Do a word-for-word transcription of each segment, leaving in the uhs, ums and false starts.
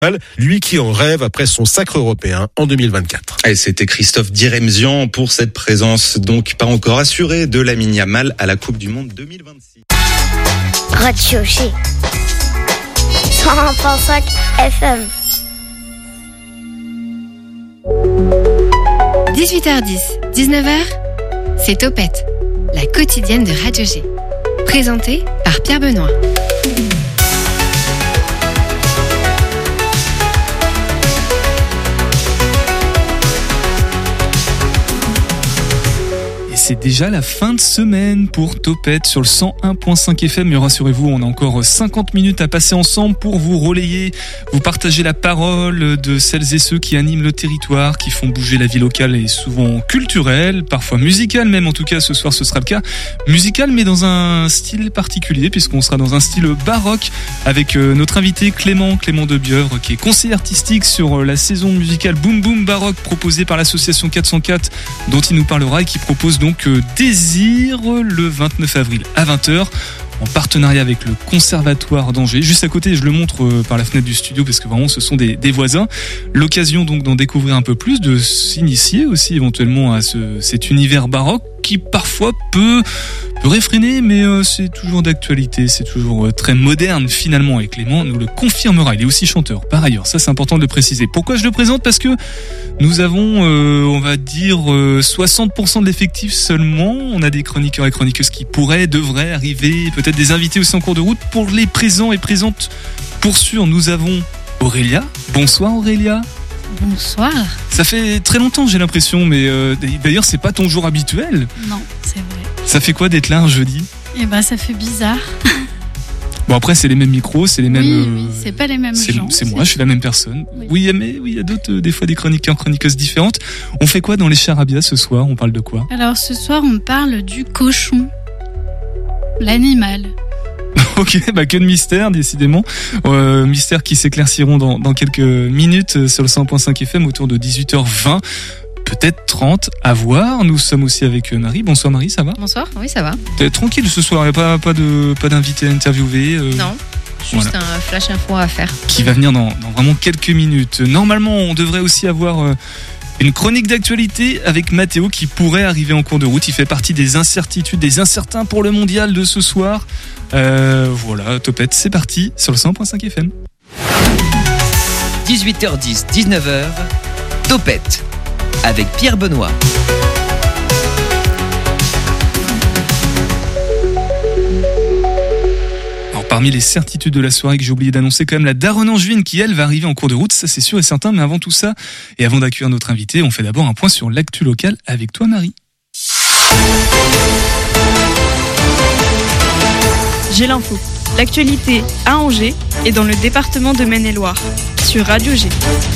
lui qui en rêve après son sacre européen en deux mille vingt-quatre. Et c'était Christophe Diremzian pour cette présence donc pas encore assurée de Lamine Yamal à la Coupe du Monde deux mille vingt-six. Radio G cent un virgule cinq F M. dix-huit heures dix, dix-neuf heures, c'est Topette, la quotidienne de Radio G. Présentée par Pierre Benoît. C'est déjà la fin de semaine pour Topette sur le cent un virgule cinq F M. Mais rassurez-vous, on a encore cinquante minutes à passer ensemble pour vous relayer, vous partager la parole de celles et ceux qui animent le territoire, qui font bouger la vie locale et souvent culturelle, parfois musicale même. En tout cas, ce soir, ce sera le cas. Musical, mais dans un style particulier, puisqu'on sera dans un style baroque avec notre invité Clément, Clément de Bieuvre, qui est conseiller artistique sur la saison musicale Boom Boom Baroque proposée par l'association quatre cent quatre, dont il nous parlera et qui propose donc Désir le vingt-neuf avril à vingt heures en partenariat avec le Conservatoire d'Angers. Juste à côté, je le montre par la fenêtre du studio parce que vraiment ce sont des, des voisins. L'occasion donc d'en découvrir un peu plus, de s'initier aussi éventuellement à ce, cet univers baroque qui parfois peut, peut réfréner, mais euh, c'est toujours d'actualité, c'est toujours euh, très moderne finalement, et Clément nous le confirmera. Il est aussi chanteur par ailleurs, ça c'est important de le préciser. Pourquoi je le présente ? Parce que nous avons, euh, on va dire, euh, soixante pour cent de l'effectif seulement. On a des chroniqueurs et chroniqueuses qui pourraient, devraient arriver, peut-être des invités aussi en cours de route. Pour les présents et présentes, pour sûr, nous avons Aurélia. Bonsoir Aurélia. Bonsoir. Ça fait très longtemps, j'ai l'impression, mais euh, d'ailleurs, c'est pas ton jour habituel. Non, c'est vrai. Ça fait quoi d'être là un jeudi ? Eh ben, ça fait bizarre. Bon, après, c'est les mêmes micros, c'est les mêmes. Oui, oui, c'est pas les mêmes c'est, gens. C'est moi, c'est... je suis la même personne. Oui, oui mais oui, il y a d'autres, euh, des fois, des chroniqueurs, chroniqueuses différentes. On fait quoi dans les Charabias ce soir ? On parle de quoi ? Alors, ce soir, on parle du cochon, l'animal. Ok, bah que de mystères, décidément. Euh, mystères qui s'éclairciront dans, dans quelques minutes sur le cent virgule cinq F M autour de dix-huit heures vingt, peut-être trente, à voir. Nous sommes aussi avec Marie. Bonsoir Marie, ça va ? Bonsoir, oui ça va. T'es tranquille ce soir, il n'y a pas, pas, de, pas d'invité à interviewer euh... Non, juste voilà. Un flash info à faire. Qui va venir dans, dans vraiment quelques minutes. Normalement, on devrait aussi avoir... Euh, une chronique d'actualité avec Mathéo qui pourrait arriver en cours de route. Il fait partie des incertitudes, des incertains pour le mondial de ce soir. Euh, voilà, Topette, c'est parti sur le cent virgule cinq F M. dix-huit heures dix, dix-neuf heures, Topette avec Pierre Benoît. Parmi les certitudes de la soirée que j'ai oublié d'annoncer, quand même la daronne angevine qui, elle, va arriver en cours de route, ça c'est sûr et certain. Mais avant tout ça, et avant d'accueillir notre invité, on fait d'abord un point sur l'actu locale avec toi, Marie. J'ai l'info. L'actualité à Angers et dans le département de Maine-et-Loire sur Radio G.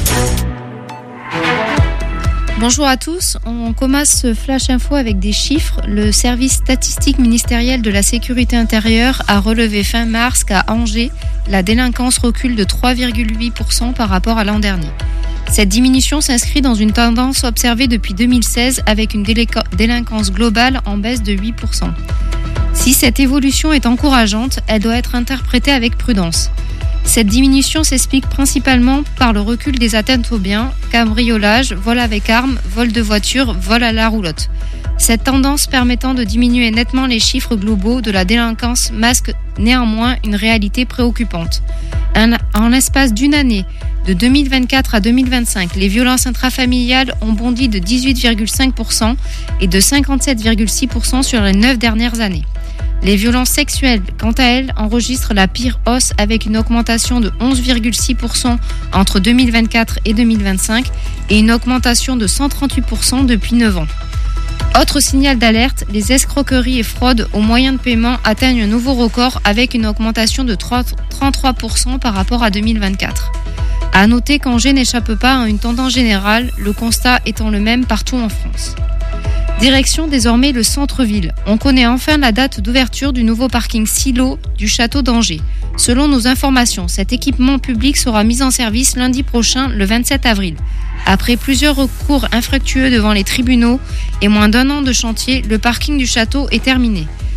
Bonjour à tous, on commence ce flash info avec des chiffres. Le service statistique ministériel de la sécurité intérieure a relevé fin mars qu'à Angers, la délinquance recule de trois virgule huit pour cent par rapport à l'an dernier. Cette diminution s'inscrit dans une tendance observée depuis deux mille seize avec une délinquance globale en baisse de huit pour cent. Si cette évolution est encourageante, elle doit être interprétée avec prudence. Cette diminution s'explique principalement par le recul des atteintes aux biens, cambriolage, vol avec armes, vol de voiture, vol à la roulotte. Cette tendance permettant de diminuer nettement les chiffres globaux de la délinquance masque néanmoins une réalité préoccupante. En l'espace d'une année, de deux mille vingt-quatre à deux mille vingt-cinq, les violences intrafamiliales ont bondi de dix-huit virgule cinq pour cent et de cinquante-sept virgule six pour cent sur les neuf dernières années. Les violences sexuelles, quant à elles, enregistrent la pire hausse avec une augmentation de onze virgule six pour cent entre deux mille vingt-quatre et deux mille vingt-cinq et une augmentation de cent trente-huit pour cent depuis neuf ans. Autre signal d'alerte, les escroqueries et fraudes aux moyens de paiement atteignent un nouveau record avec une augmentation de trente-trois pour cent par rapport à deux mille vingt-quatre. À noter qu'Angers n'échappe pas à une tendance générale, le constat étant le même partout en France. Direction désormais le centre-ville. On connaît enfin la date d'ouverture du nouveau parking Silo du château d'Angers. Selon nos informations, cet équipement public sera mis en service lundi prochain, le vingt-sept avril. Après plusieurs recours infructueux devant les tribunaux et moins d'un an de chantier, le parking du château est terminé.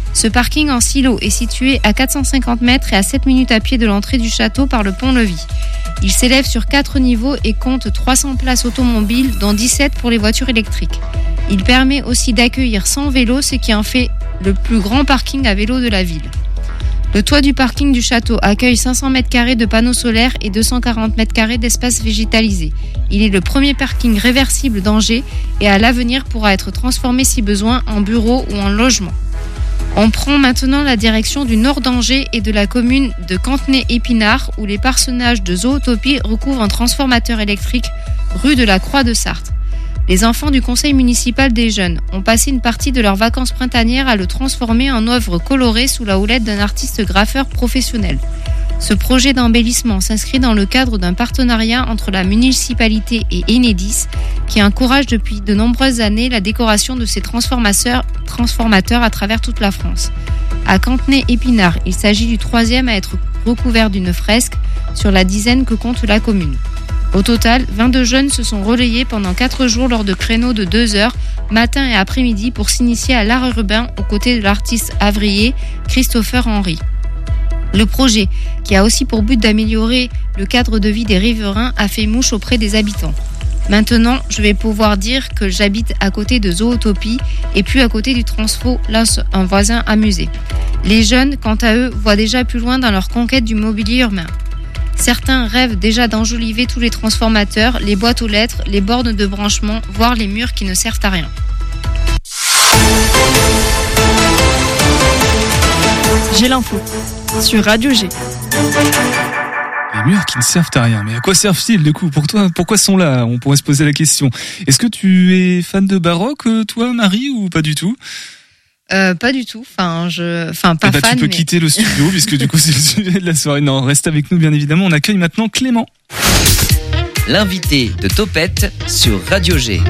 Ce parking en silo est situé à quatre cent cinquante mètres et à sept minutes à pied de l'entrée du château par le pont-levis. Il s'élève sur quatre niveaux et compte trois cents places automobiles, dont dix-sept pour les voitures électriques. Il permet aussi d'accueillir cent vélos, ce qui en fait le plus grand parking à vélo de la ville. Le toit du parking du château accueille cinq cents mètres carrés de panneaux solaires et deux cent quarante mètres carrés d'espace végétalisé. Il est le premier parking réversible d'Angers et à l'avenir pourra être transformé si besoin en bureau ou en logement. On prend maintenant la direction du nord d'Angers et de la commune de Cantenay-Épinard où les personnages de Zootopie recouvrent un transformateur électrique rue de la Croix de Sarthe. Les enfants du conseil municipal des jeunes ont passé une partie de leurs vacances printanières à le transformer en œuvre colorée sous la houlette d'un artiste graffeur professionnel. Ce projet d'embellissement s'inscrit dans le cadre d'un partenariat entre la municipalité et Enedis qui encourage depuis de nombreuses années la décoration de ces transformateurs, transformateurs à travers toute la France. À Cantenay-Épinard, il s'agit du troisième à être recouvert d'une fresque sur la dizaine que compte la commune. Au total, vingt-deux jeunes se sont relayés pendant quatre jours lors de créneaux de deux heures, matin et après-midi, pour s'initier à l'art urbain aux côtés de l'artiste havrier Christopher Henry. Le projet, qui a aussi pour but d'améliorer le cadre de vie des riverains, a fait mouche auprès des habitants. Maintenant, je vais pouvoir dire que j'habite à côté de Zootopie et puis à côté du Transfo, lance un voisin amusé. Les jeunes, quant à eux, voient déjà plus loin dans leur conquête du mobilier urbain. Certains rêvent déjà d'enjoliver tous les transformateurs, les boîtes aux lettres, les bornes de branchement, voire les murs qui ne servent à rien. J'ai l'info sur Radio G. Les murs qui ne servent à rien. Mais à quoi servent-ils du coup? Pour toi, pourquoi sont là? On pourrait se poser la question. Est-ce que tu es fan de baroque, toi, Marie, ou pas du tout? Euh, pas du tout. Enfin, je, enfin, pas eh ben, fan. Tu peux mais... quitter le studio puisque du coup c'est le sujet de la soirée. Non, reste avec nous bien évidemment. On accueille maintenant Clément. L'invité de Topette sur Radio G.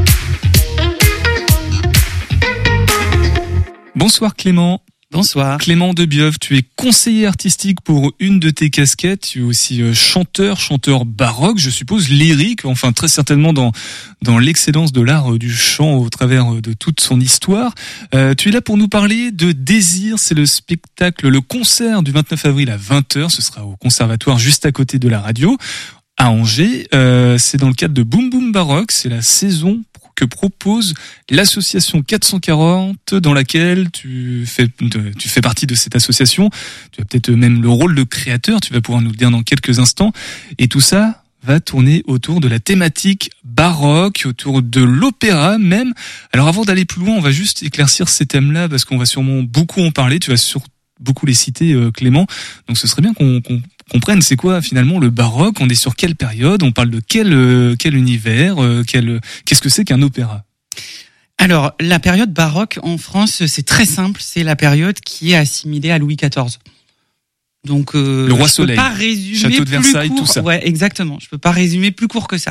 Bonsoir Clément. Bonsoir. Clément Debieuf, tu es conseiller artistique pour une de tes casquettes. Tu es aussi chanteur, chanteur baroque, je suppose, lyrique, enfin très certainement dans dans l'excellence de l'art du chant au travers de toute son histoire. Euh, tu es là pour nous parler de Désir, c'est le spectacle, le concert du vingt-neuf avril à vingt heures. Ce sera au conservatoire juste à côté de la radio, à Angers. Euh, c'est dans le cadre de Boom Boom Baroque, c'est la saison que propose l'association quatre cent quarante dans laquelle tu fais, tu fais partie de cette association. Tu as peut-être même le rôle de créateur, tu vas pouvoir nous le dire dans quelques instants. Et tout ça va tourner autour de la thématique baroque, autour de l'opéra même. Alors avant d'aller plus loin, on va juste éclaircir ces thèmes-là parce qu'on va sûrement beaucoup en parler. Tu vas sur beaucoup les citer, euh, Clément. Donc ce serait bien qu'on, qu'on comprenne c'est quoi finalement le baroque. On est sur quelle période? On parle de quel euh, quel univers? euh, quel, Qu'est-ce que c'est qu'un opéra? Alors la période baroque en France, c'est très simple. C'est la période qui est assimilée à Louis quatorze. Donc euh, le roi je soleil, peux pas résumer château de Versailles, plus court. tout ça. Ouais, exactement. Je peux pas résumer plus court que ça.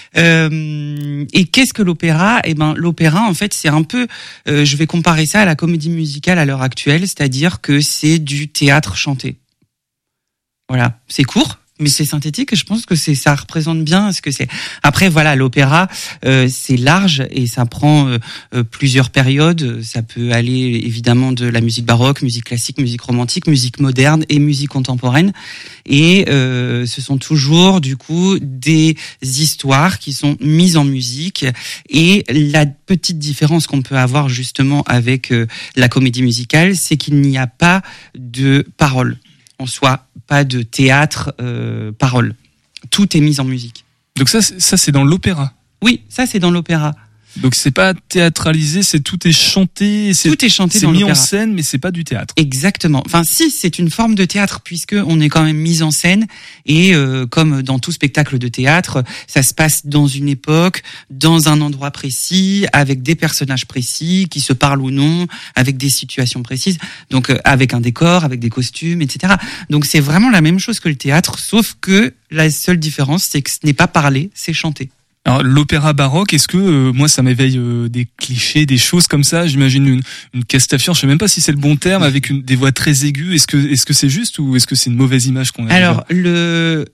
Euh, et qu'est-ce que l'opéra? Eh ben, l'opéra, en fait, c'est un peu. Euh, je vais comparer ça à la comédie musicale à l'heure actuelle, c'est-à-dire que c'est du théâtre chanté. Voilà, c'est court, mais c'est synthétique. Et je pense que c'est ça représente bien ce que c'est. Après, voilà, l'opéra, euh, c'est large et ça prend euh, euh, plusieurs périodes. Ça peut aller évidemment de la musique baroque, musique classique, musique romantique, musique moderne et musique contemporaine. Et euh, ce sont toujours du coup des histoires qui sont mises en musique. Et la petite différence qu'on peut avoir justement avec euh, la comédie musicale, c'est qu'il n'y a pas de paroles en soi, pas de théâtre, euh, parole. Tout est mis en musique. Donc ça, ça c'est dans l'opéra. Oui, ça c'est dans l'opéra. Donc c'est pas théâtralisé, c'est tout est chanté, c'est, tout est chanté c'est dans mis l'opéra. en scène, mais c'est pas du théâtre. Exactement. Enfin, si, c'est une forme de théâtre puisque on est quand même mis en scène et euh, comme dans tout spectacle de théâtre, ça se passe dans une époque, dans un endroit précis, avec des personnages précis qui se parlent ou non, avec des situations précises, donc euh, avec un décor, avec des costumes, et cetera. Donc c'est vraiment la même chose que le théâtre, sauf que la seule différence, c'est que ce n'est pas parlé, c'est chanté. Alors l'opéra baroque, est-ce que euh, moi ça m'éveille euh, des clichés, des choses comme ça? J'imagine une, une castafiore, je sais même pas si c'est le bon terme, avec une, des voix très aiguës. Est-ce que est-ce que c'est juste ou est-ce que c'est une mauvaise image qu'on a? Alors déjà le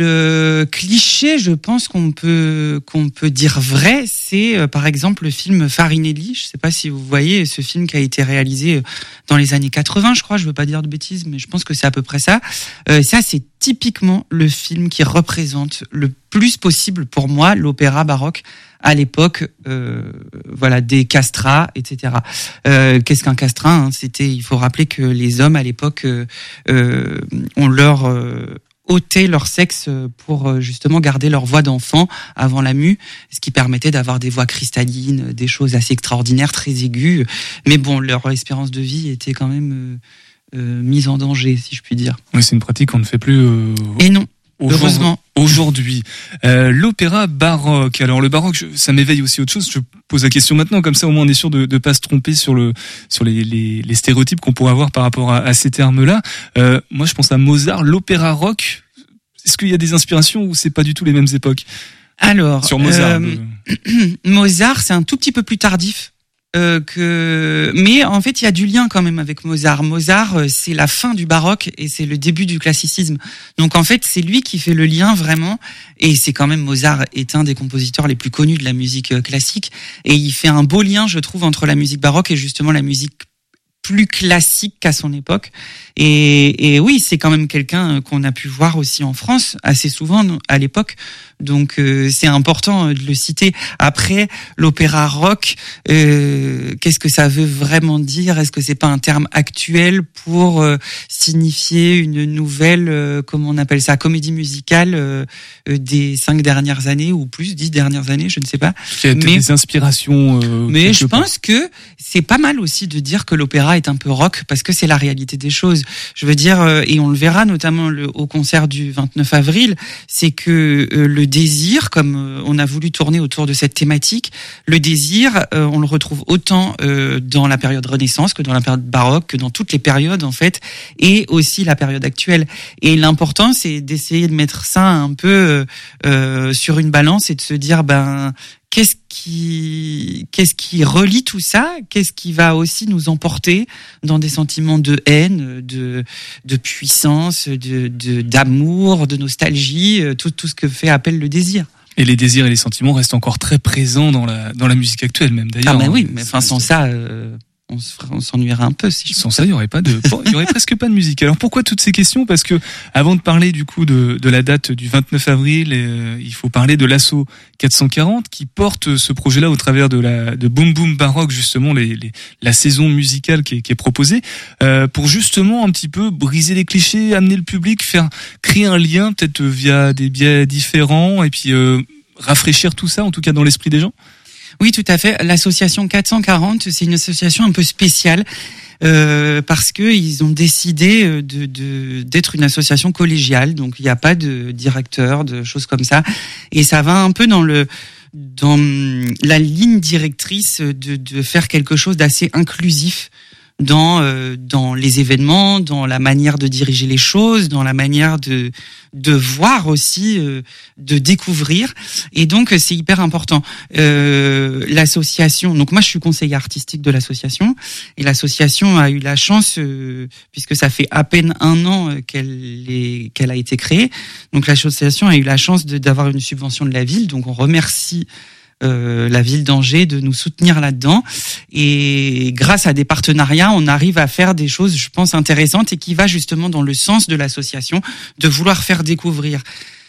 le cliché, je pense qu'on peut qu'on peut dire vrai, c'est euh, par exemple le film Farinelli. Je sais pas si vous voyez ce film qui a été réalisé dans les années quatre-vingts, je crois. Je veux pas dire de bêtises, mais je pense que c'est à peu près ça. Euh, ça c'est typiquement le film qui représente le plus possible pour moi l'opéra baroque à l'époque, euh, voilà, des castrats, et cetera. Euh, qu'est-ce qu'un castrat, hein? C'était, il faut rappeler que les hommes à l'époque, euh, euh, on leur euh, ôtait leur sexe pour justement garder leur voix d'enfant avant la mue, ce qui permettait d'avoir des voix cristallines, des choses assez extraordinaires, très aiguës. Mais bon, leur espérance de vie était quand même euh, Euh, mise en danger, si je puis dire. Oui, c'est une pratique qu'on ne fait plus. Euh, Et non, heureusement. Aujourd'hui, euh, l'opéra baroque. Alors le baroque, je, ça m'éveille aussi autre chose. Je pose la question maintenant, comme ça au moins on est sûr de ne pas se tromper sur le sur les, les, les stéréotypes qu'on pourrait avoir par rapport à, à ces termes-là. Euh, moi, je pense à Mozart, l'opéra rock. Est-ce qu'il y a des inspirations ou c'est pas du tout les mêmes époques? Alors, sur Mozart, euh, Mozart, c'est un tout petit peu plus tardif. Euh, que mais en fait il y a du lien quand même avec Mozart. Mozart euh, c'est la fin du baroque et c'est le début du classicisme. Donc en fait c'est lui qui fait le lien vraiment, et c'est quand même, Mozart est un des compositeurs les plus connus de la musique euh, classique, et il fait un beau lien, je trouve, entre la musique baroque et justement la musique plus classique qu'à son époque. Et, et oui, c'est quand même quelqu'un qu'on a pu voir aussi en France assez souvent à l'époque. Donc euh, c'est important de le citer. Après, l'opéra rock, euh, qu'est-ce que ça veut vraiment dire? Est-ce que c'est pas un terme actuel pour euh, signifier une nouvelle, euh, comment on appelle ça, comédie musicale euh, des cinq dernières années ou plus, dix dernières années, je ne sais pas. Il y a mais, des inspirations. Euh, mais je pense que c'est pas mal aussi de dire que l'opéra est un peu rock, parce que c'est la réalité des choses. Je veux dire, euh, et on le verra notamment le, au concert du vingt-neuf avril, c'est que euh, le désir, comme euh, on a voulu tourner autour de cette thématique, le désir, euh, on le retrouve autant euh, dans la période Renaissance que dans la période baroque, que dans toutes les périodes en fait, et aussi la période actuelle. Et l'important, c'est d'essayer de mettre ça un peu euh, sur une balance et de se dire, ben, qu'est-ce qui, qu'est-ce qui relie tout ça? Qu'est-ce qui va aussi nous emporter dans des sentiments de haine, de, de puissance, de, de, d'amour, de nostalgie, tout, tout ce que fait appel le désir. Et les désirs et les sentiments restent encore très présents dans la, dans la musique actuelle, même d'ailleurs. Ah, ben oui, mais enfin, sans ça, euh... on, se ferait, on s'ennuierait un peu. Si je Sans ça, il y aurait pas de, il y aurait presque pas de musique. Alors pourquoi toutes ces questions? Parce que avant de parler du coup de, de la date du vingt-neuf avril, euh, il faut parler de l'assaut quatre cent quarante qui porte ce projet-là au travers de la de Boom Boom Baroque, justement les, les la saison musicale qui est, qui est proposée euh, pour justement un petit peu briser les clichés, amener le public, faire créer un lien peut-être via des biais différents et puis euh, rafraîchir tout ça, en tout cas dans l'esprit des gens. Oui, tout à fait. L'association quatre cent quarante, c'est une association un peu spéciale euh, parce que ils ont décidé de, de d'être une association collégiale. Donc il n'y a pas de directeur, de choses comme ça, et ça va un peu dans le dans la ligne directrice de de faire quelque chose d'assez inclusif dans euh, dans les événements, dans la manière de diriger les choses, dans la manière de de voir aussi, euh, de découvrir. Et donc c'est hyper important. Euh, l'association, donc moi je suis conseiller artistique de l'association, et l'association a eu la chance, euh, puisque ça fait à peine un an qu'elle est qu'elle a été créée. Donc l'association a eu la chance de, d'avoir une subvention de la ville. Donc on remercie Euh, la ville d'Angers de nous soutenir là-dedans, et grâce à des partenariats on arrive à faire des choses, je pense, intéressantes et qui va justement dans le sens de l'association, de vouloir faire découvrir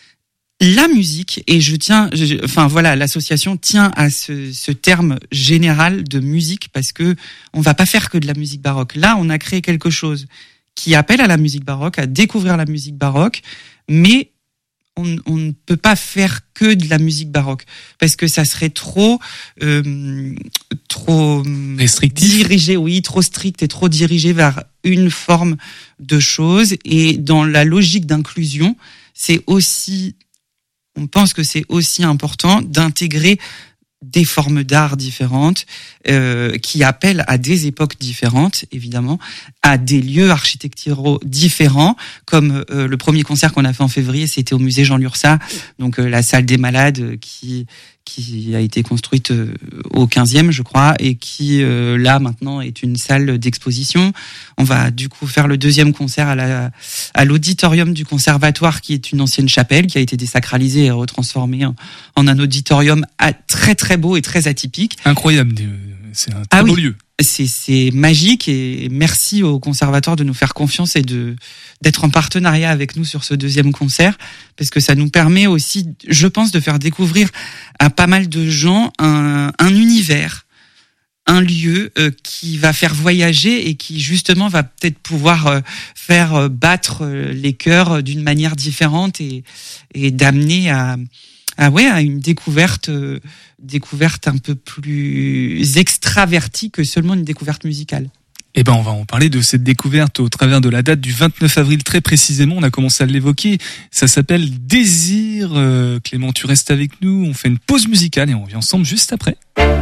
la musique. Et je tiens, je, enfin voilà, l'association tient à ce, ce terme général de musique, parce que on va pas faire que de la musique baroque. Là on a créé quelque chose qui appelle à la musique baroque, à découvrir la musique baroque, mais On, on ne peut pas faire que de la musique baroque, parce que ça serait trop, euh, trop restrictif, dirigé, oui, trop strict et trop dirigé vers une forme de choses. Et dans la logique d'inclusion, c'est aussi, on pense que c'est aussi important d'intégrer des formes d'art différentes, euh, qui appellent à des époques différentes, évidemment, à des lieux architecturaux différents, comme euh, le premier concert qu'on a fait en février, c'était au musée Jean Lurçat, donc euh, la salle des malades euh, qui qui a été construite euh, au quinzième, je crois, et qui euh, là maintenant est une salle d'exposition. On va du coup faire le deuxième concert à la à l'auditorium du conservatoire, qui est une ancienne chapelle qui a été désacralisée et retransformée en, en un auditorium à, très très beau et très atypique. Incroyable, c'est un très ah beau oui. lieu. C'est, c'est magique et merci au conservatoire de nous faire confiance et de d'être en partenariat avec nous sur ce deuxième concert, parce que ça nous permet aussi, je pense, de faire découvrir à pas mal de gens un, un univers, un lieu euh, qui va faire voyager et qui justement va peut-être pouvoir euh, faire euh, battre euh, les cœurs d'une manière différente et, et d'amener à Ah ouais, à une découverte, euh, découverte un peu plus extravertie que seulement une découverte musicale. Eh ben, on va en parler de cette découverte au travers de la date du vingt-neuf avril très précisément. On a commencé à l'évoquer. Ça s'appelle Désir. Euh, Clément, tu restes avec nous. On fait une pause musicale et on revient ensemble juste après.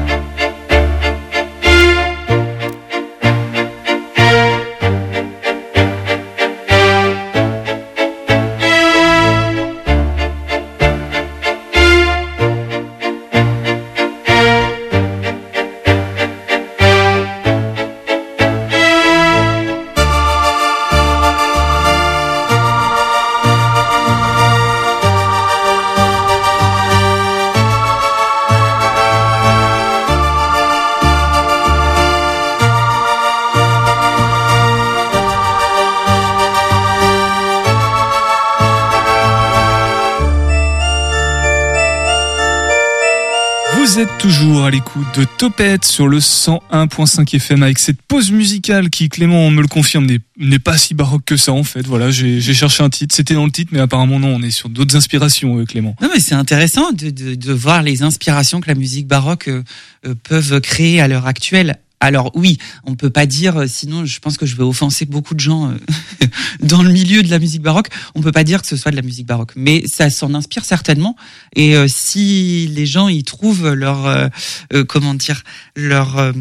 Vous êtes toujours à l'écoute de Topette sur le cent un point cinq F M avec cette pause musicale qui, Clément me le confirme, n'est, n'est pas si baroque que ça en fait. Voilà, j'ai, j'ai cherché un titre, c'était dans le titre, mais apparemment non, on est sur d'autres inspirations, euh, Clément. Non mais c'est intéressant de, de, de voir les inspirations que la musique baroque euh, euh, peuvent créer à l'heure actuelle. Alors oui, on peut pas dire, sinon je pense que je vais offenser beaucoup de gens euh, dans le milieu de la musique baroque, on peut pas dire que ce soit de la musique baroque, mais ça s'en inspire certainement. Et euh, si les gens y trouvent leur, euh, euh, comment dire, leur euh,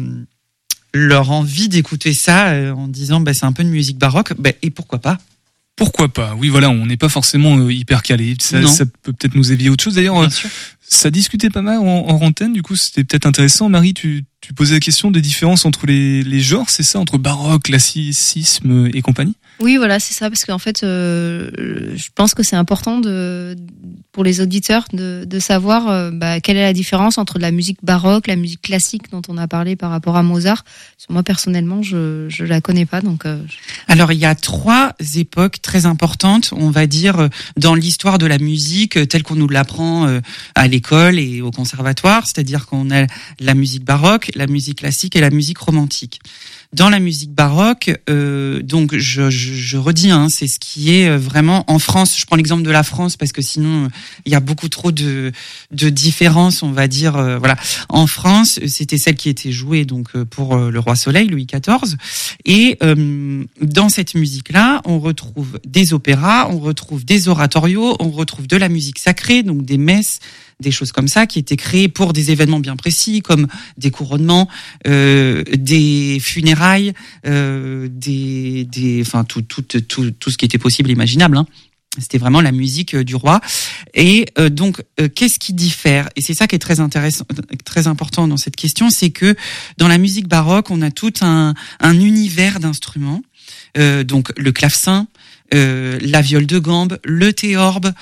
leur envie d'écouter ça euh, en disant bah c'est un peu de musique baroque, bah, et pourquoi pas. Pourquoi pas? Oui, voilà, on n'est pas forcément euh, hyper calé. Ça, ça peut peut-être nous éveiller autre chose. D'ailleurs, euh, ça discutait pas mal en, en antenne. Du coup, c'était peut-être intéressant. Marie, tu, tu posais la question des différences entre les, les genres, c'est ça, entre baroque, classicisme et compagnie? Oui, voilà, c'est ça, parce qu'en fait, euh, je pense que c'est important de, pour les auditeurs de, de savoir euh, bah, quelle est la différence entre la musique baroque, la musique classique dont on a parlé par rapport à Mozart. Parce que moi, personnellement, je je la connais pas, donc. Euh, je... Alors, il y a trois époques très importantes, on va dire, dans l'histoire de la musique telle qu'on nous l'apprend à l'école et au conservatoire, c'est-à-dire qu'on a la musique baroque, la musique classique et la musique romantique. Dans la musique baroque, euh, donc je, je, je redis, hein, c'est ce qui est vraiment en France. Je prends l'exemple de la France parce que sinon il y a beaucoup trop de, de différences, on va dire. Euh, voilà, en France, c'était celle qui était jouée donc pour le roi Soleil, Louis quatorze. Et euh, dans cette musique-là, on retrouve des opéras, on retrouve des oratorios, on retrouve de la musique sacrée, donc des messes, des choses comme ça qui étaient créées pour des événements bien précis, comme des couronnements, euh, des funérailles, euh, des, des, enfin tout, tout, tout, tout ce qui était possible, et imaginable. Hein. C'était vraiment la musique du roi. Et euh, donc, euh, qu'est-ce qui diffère? Et c'est ça qui est très intéressant, très important dans cette question, c'est que dans la musique baroque, on a tout un, un univers d'instruments. Euh, donc le clavecin, euh, la viole de gambe, le théorbe,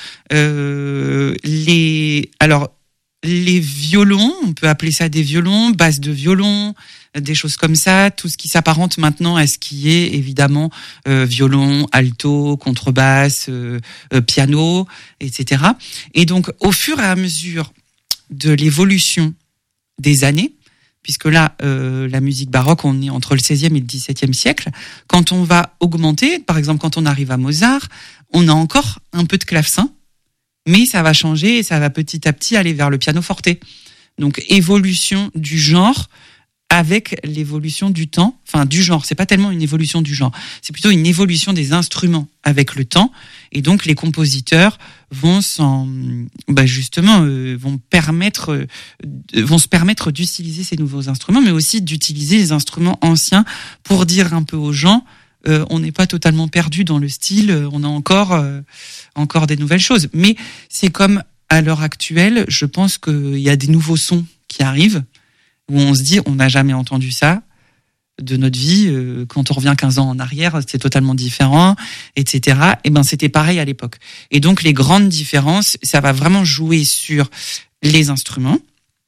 euh, les alors les violons, on peut appeler ça des violons, basses de violon, des choses comme ça, tout ce qui s'apparente maintenant à ce qui est évidemment euh, violon, alto, contrebasse, euh, euh, piano, et cetera. Et donc au fur et à mesure de l'évolution des années, puisque là, euh, la musique baroque, on est entre le seizième et le dix-septième siècle. Quand on va augmenter, par exemple, quand on arrive à Mozart, on a encore un peu de clavecin, mais ça va changer et ça va petit à petit aller vers le pianoforte. Donc, évolution du genre avec l'évolution du temps, enfin du genre. C'est pas tellement une évolution du genre, c'est plutôt une évolution des instruments avec le temps. Et donc les compositeurs vont s'en, bah justement, euh, vont permettre, euh, vont se permettre d'utiliser ces nouveaux instruments, mais aussi d'utiliser les instruments anciens pour dire un peu aux gens, euh, on n'est pas totalement perdu dans le style, euh, on a encore, euh, encore des nouvelles choses. Mais c'est comme à l'heure actuelle, je pense qu'il y a des nouveaux sons qui arrivent, où on se dit, on n'a jamais entendu ça de notre vie. Euh, quand on revient quinze ans en arrière, c'est totalement différent, et cetera. Et ben, c'était pareil à l'époque. Et donc, les grandes différences, ça va vraiment jouer sur les instruments,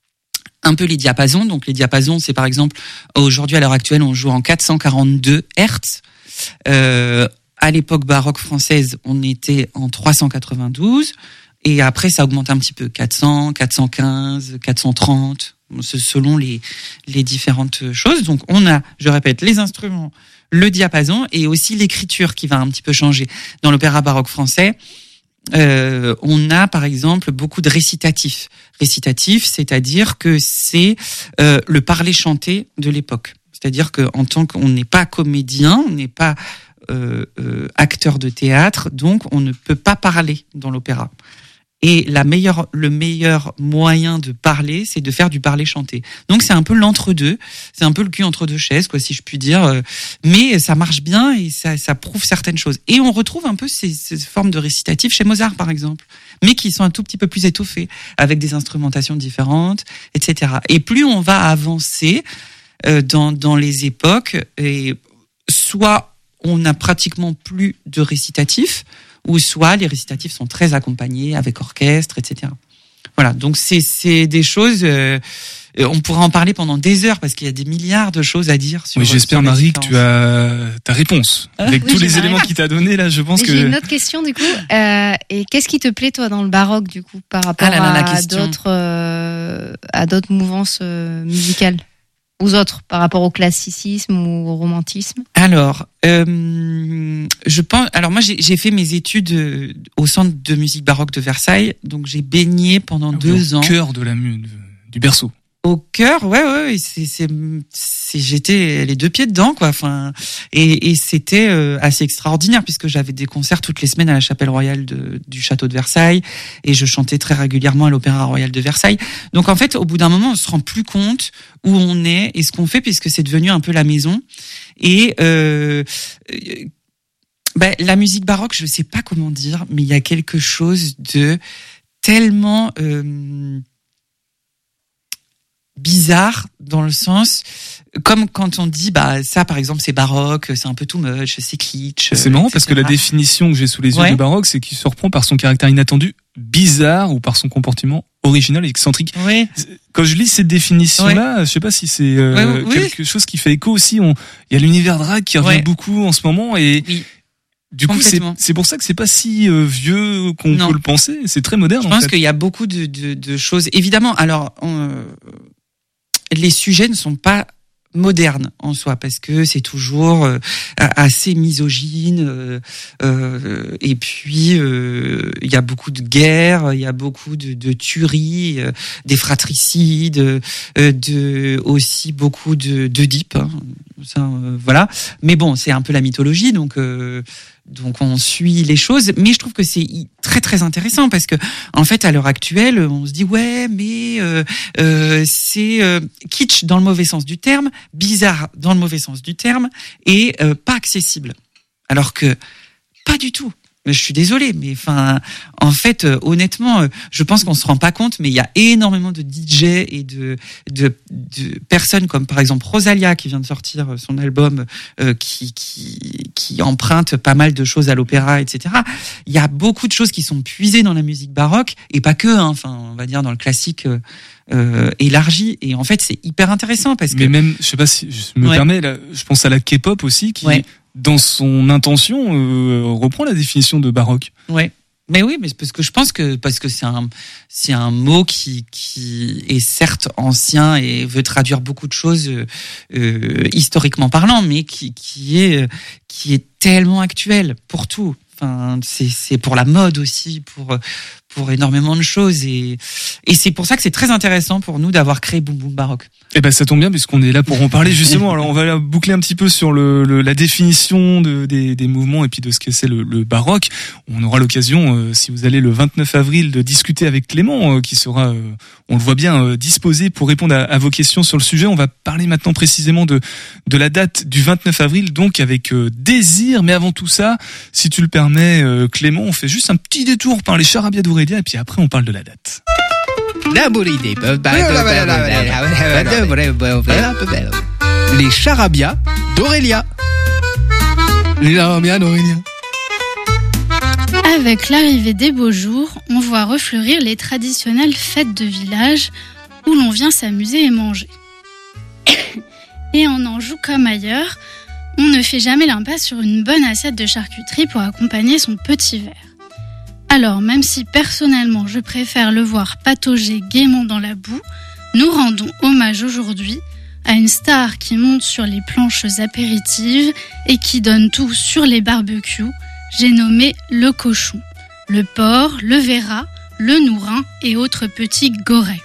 un peu les diapasons. Donc, les diapasons, c'est par exemple, aujourd'hui, à l'heure actuelle, on joue en quatre cent quarante-deux hertz. Euh, à l'époque baroque française, on était en trois cent quatre-vingt-douze. Et après, ça augmente un petit peu. quatre cents, quatre cent quinze, quatre cent trente, selon les, les différentes choses. Donc, on a, je répète, les instruments, le diapason et aussi l'écriture qui va un petit peu changer. Dans l'opéra baroque français, euh, on a, par exemple, beaucoup de récitatifs. Récitatifs, c'est-à-dire que c'est euh, le parler chanté de l'époque. C'est-à-dire qu'en tant qu'on n'est pas comédien, on n'est pas euh, euh, acteur de théâtre, donc on ne peut pas parler dans l'opéra. Et la meilleure, le meilleur moyen de parler, c'est de faire du parler chanté. Donc c'est un peu l'entre-deux, c'est un peu le cul entre deux chaises, quoi, si je puis dire. Mais ça marche bien et ça, ça prouve certaines choses. Et on retrouve un peu ces, ces formes de récitatifs chez Mozart, par exemple, mais qui sont un tout petit peu plus étoffées, avec des instrumentations différentes, et cetera. Et plus on va avancer euh, dans, dans les époques, et soit on n'a pratiquement plus de récitatifs, ou soit les récitatifs sont très accompagnés avec orchestre, et cetera. Voilà, donc c'est c'est des choses. Euh, on pourrait en parler pendant des heures parce qu'il y a des milliards de choses à dire sur. Oui, j'espère, sur Marie, que tu as ta réponse euh, avec oui, tous les éléments qu'il t'a donné là. Je pense Mais que. J'ai une autre question du coup. Euh, et qu'est-ce qui te plaît toi dans le baroque du coup par rapport ah là là, à d'autres euh, à d'autres mouvances euh, musicales? Aux autres, par rapport au classicisme ou au romantisme? Alors, euh, je pense. Alors moi, j'ai, j'ai fait mes études au Centre de musique baroque de Versailles, donc j'ai baigné pendant ah, deux au ans. Au cœur de la du berceau. Au cœur, ouais, ouais, c'est, c'est, c'est, j'étais les deux pieds dedans, quoi. Enfin, et, et c'était euh, assez extraordinaire puisque j'avais des concerts toutes les semaines à la Chapelle Royale de, du Château de Versailles et je chantais très régulièrement à l'Opéra Royal de Versailles. Donc en fait, au bout d'un moment, on se rend plus compte où on est et ce qu'on fait puisque c'est devenu un peu la maison. Et euh, ben, la musique baroque, je sais pas comment dire, mais il y a quelque chose de tellement euh, bizarre dans le sens comme quand on dit bah ça par exemple c'est baroque, c'est un peu too much, c'est kitsch. C'est marrant parce que la définition que j'ai sous les yeux ouais. de baroque, c'est qu'il surprend par son caractère inattendu, bizarre ou par son comportement original et excentrique. Oui. Quand je lis cette définition-là, ouais. je sais pas si c'est euh, oui, quelque oui. chose qui fait écho aussi. On... Il y a l'univers drag qui revient ouais. beaucoup en ce moment et oui. du coup c'est c'est pour ça que c'est pas si euh, vieux qu'on non. peut le penser. C'est très moderne. Je en pense fait. qu'il y a beaucoup de, de, de choses. Évidemment, alors. On, euh... les sujets ne sont pas modernes en soi parce que c'est toujours euh, assez misogyne euh, euh, et puis euh, il y a beaucoup de guerres, il y a beaucoup de, de tueries, euh, des fratricides, euh, de aussi beaucoup de d'Oedipe. Hein, ça, euh, voilà. Mais bon, c'est un peu la mythologie, donc. Euh, Donc on suit les choses, mais je trouve que c'est très très intéressant parce que en fait à l'heure actuelle on se dit ouais mais euh, euh, c'est euh, kitsch dans le mauvais sens du terme, bizarre dans le mauvais sens du terme et euh, pas accessible. Alors que pas du tout. Je suis désolée, mais enfin, en fait, euh, honnêtement, euh, je pense qu'on se rend pas compte, mais il y a énormément de D J et de, de, de personnes comme par exemple Rosalia qui vient de sortir son album, euh, qui, qui, qui emprunte pas mal de choses à l'opéra, et cetera. Il y a beaucoup de choses qui sont puisées dans la musique baroque et pas que, hein, enfin, on va dire dans le classique. Euh, Euh, élargi et en fait c'est hyper intéressant parce que mais même je sais pas si je me ouais. permets là, je pense à la K-pop aussi qui ouais. dans son intention euh, reprend la définition de baroque. Ouais. Mais oui, mais parce que je pense que parce que c'est un c'est un mot qui qui est certes ancien et veut traduire beaucoup de choses euh, historiquement parlant, mais qui qui est qui est tellement actuel pour tout. Enfin, c'est c'est pour la mode aussi, pour pour énormément de choses et et c'est pour ça que c'est très intéressant pour nous d'avoir créé Boom Boom Baroque. Eh ben ça tombe bien puisqu'on est là pour en parler justement. Alors on va boucler un petit peu sur le, le la définition de, des, des mouvements et puis de ce que c'est le, le baroque. On aura l'occasion, euh, si vous allez le vingt-neuf avril, de discuter avec Clément euh, qui sera, euh, on le voit bien, euh, disposé pour répondre à, à vos questions sur le sujet. On va parler maintenant précisément de de la date du vingt-neuf avril, donc avec euh, Désir. Mais avant tout ça, si tu le permets, euh, Clément, on fait juste un petit détour par les charabia d'Aurélia et puis après on parle de la date. Les charabia d'Aurélia. Les charabia d'Aurélia. Avec l'arrivée des beaux jours, on voit refleurir les traditionnelles fêtes de village où l'on vient s'amuser et manger. Et en Anjou comme ailleurs, on ne fait jamais l'impasse sur une bonne assiette de charcuterie pour accompagner son petit verre. Alors, même si personnellement je préfère le voir patauger gaiement dans la boue, nous rendons hommage aujourd'hui à une star qui monte sur les planches apéritives et qui donne tout sur les barbecues. J'ai nommé le cochon, le porc, le verrat, le nourin et autres petits gorets.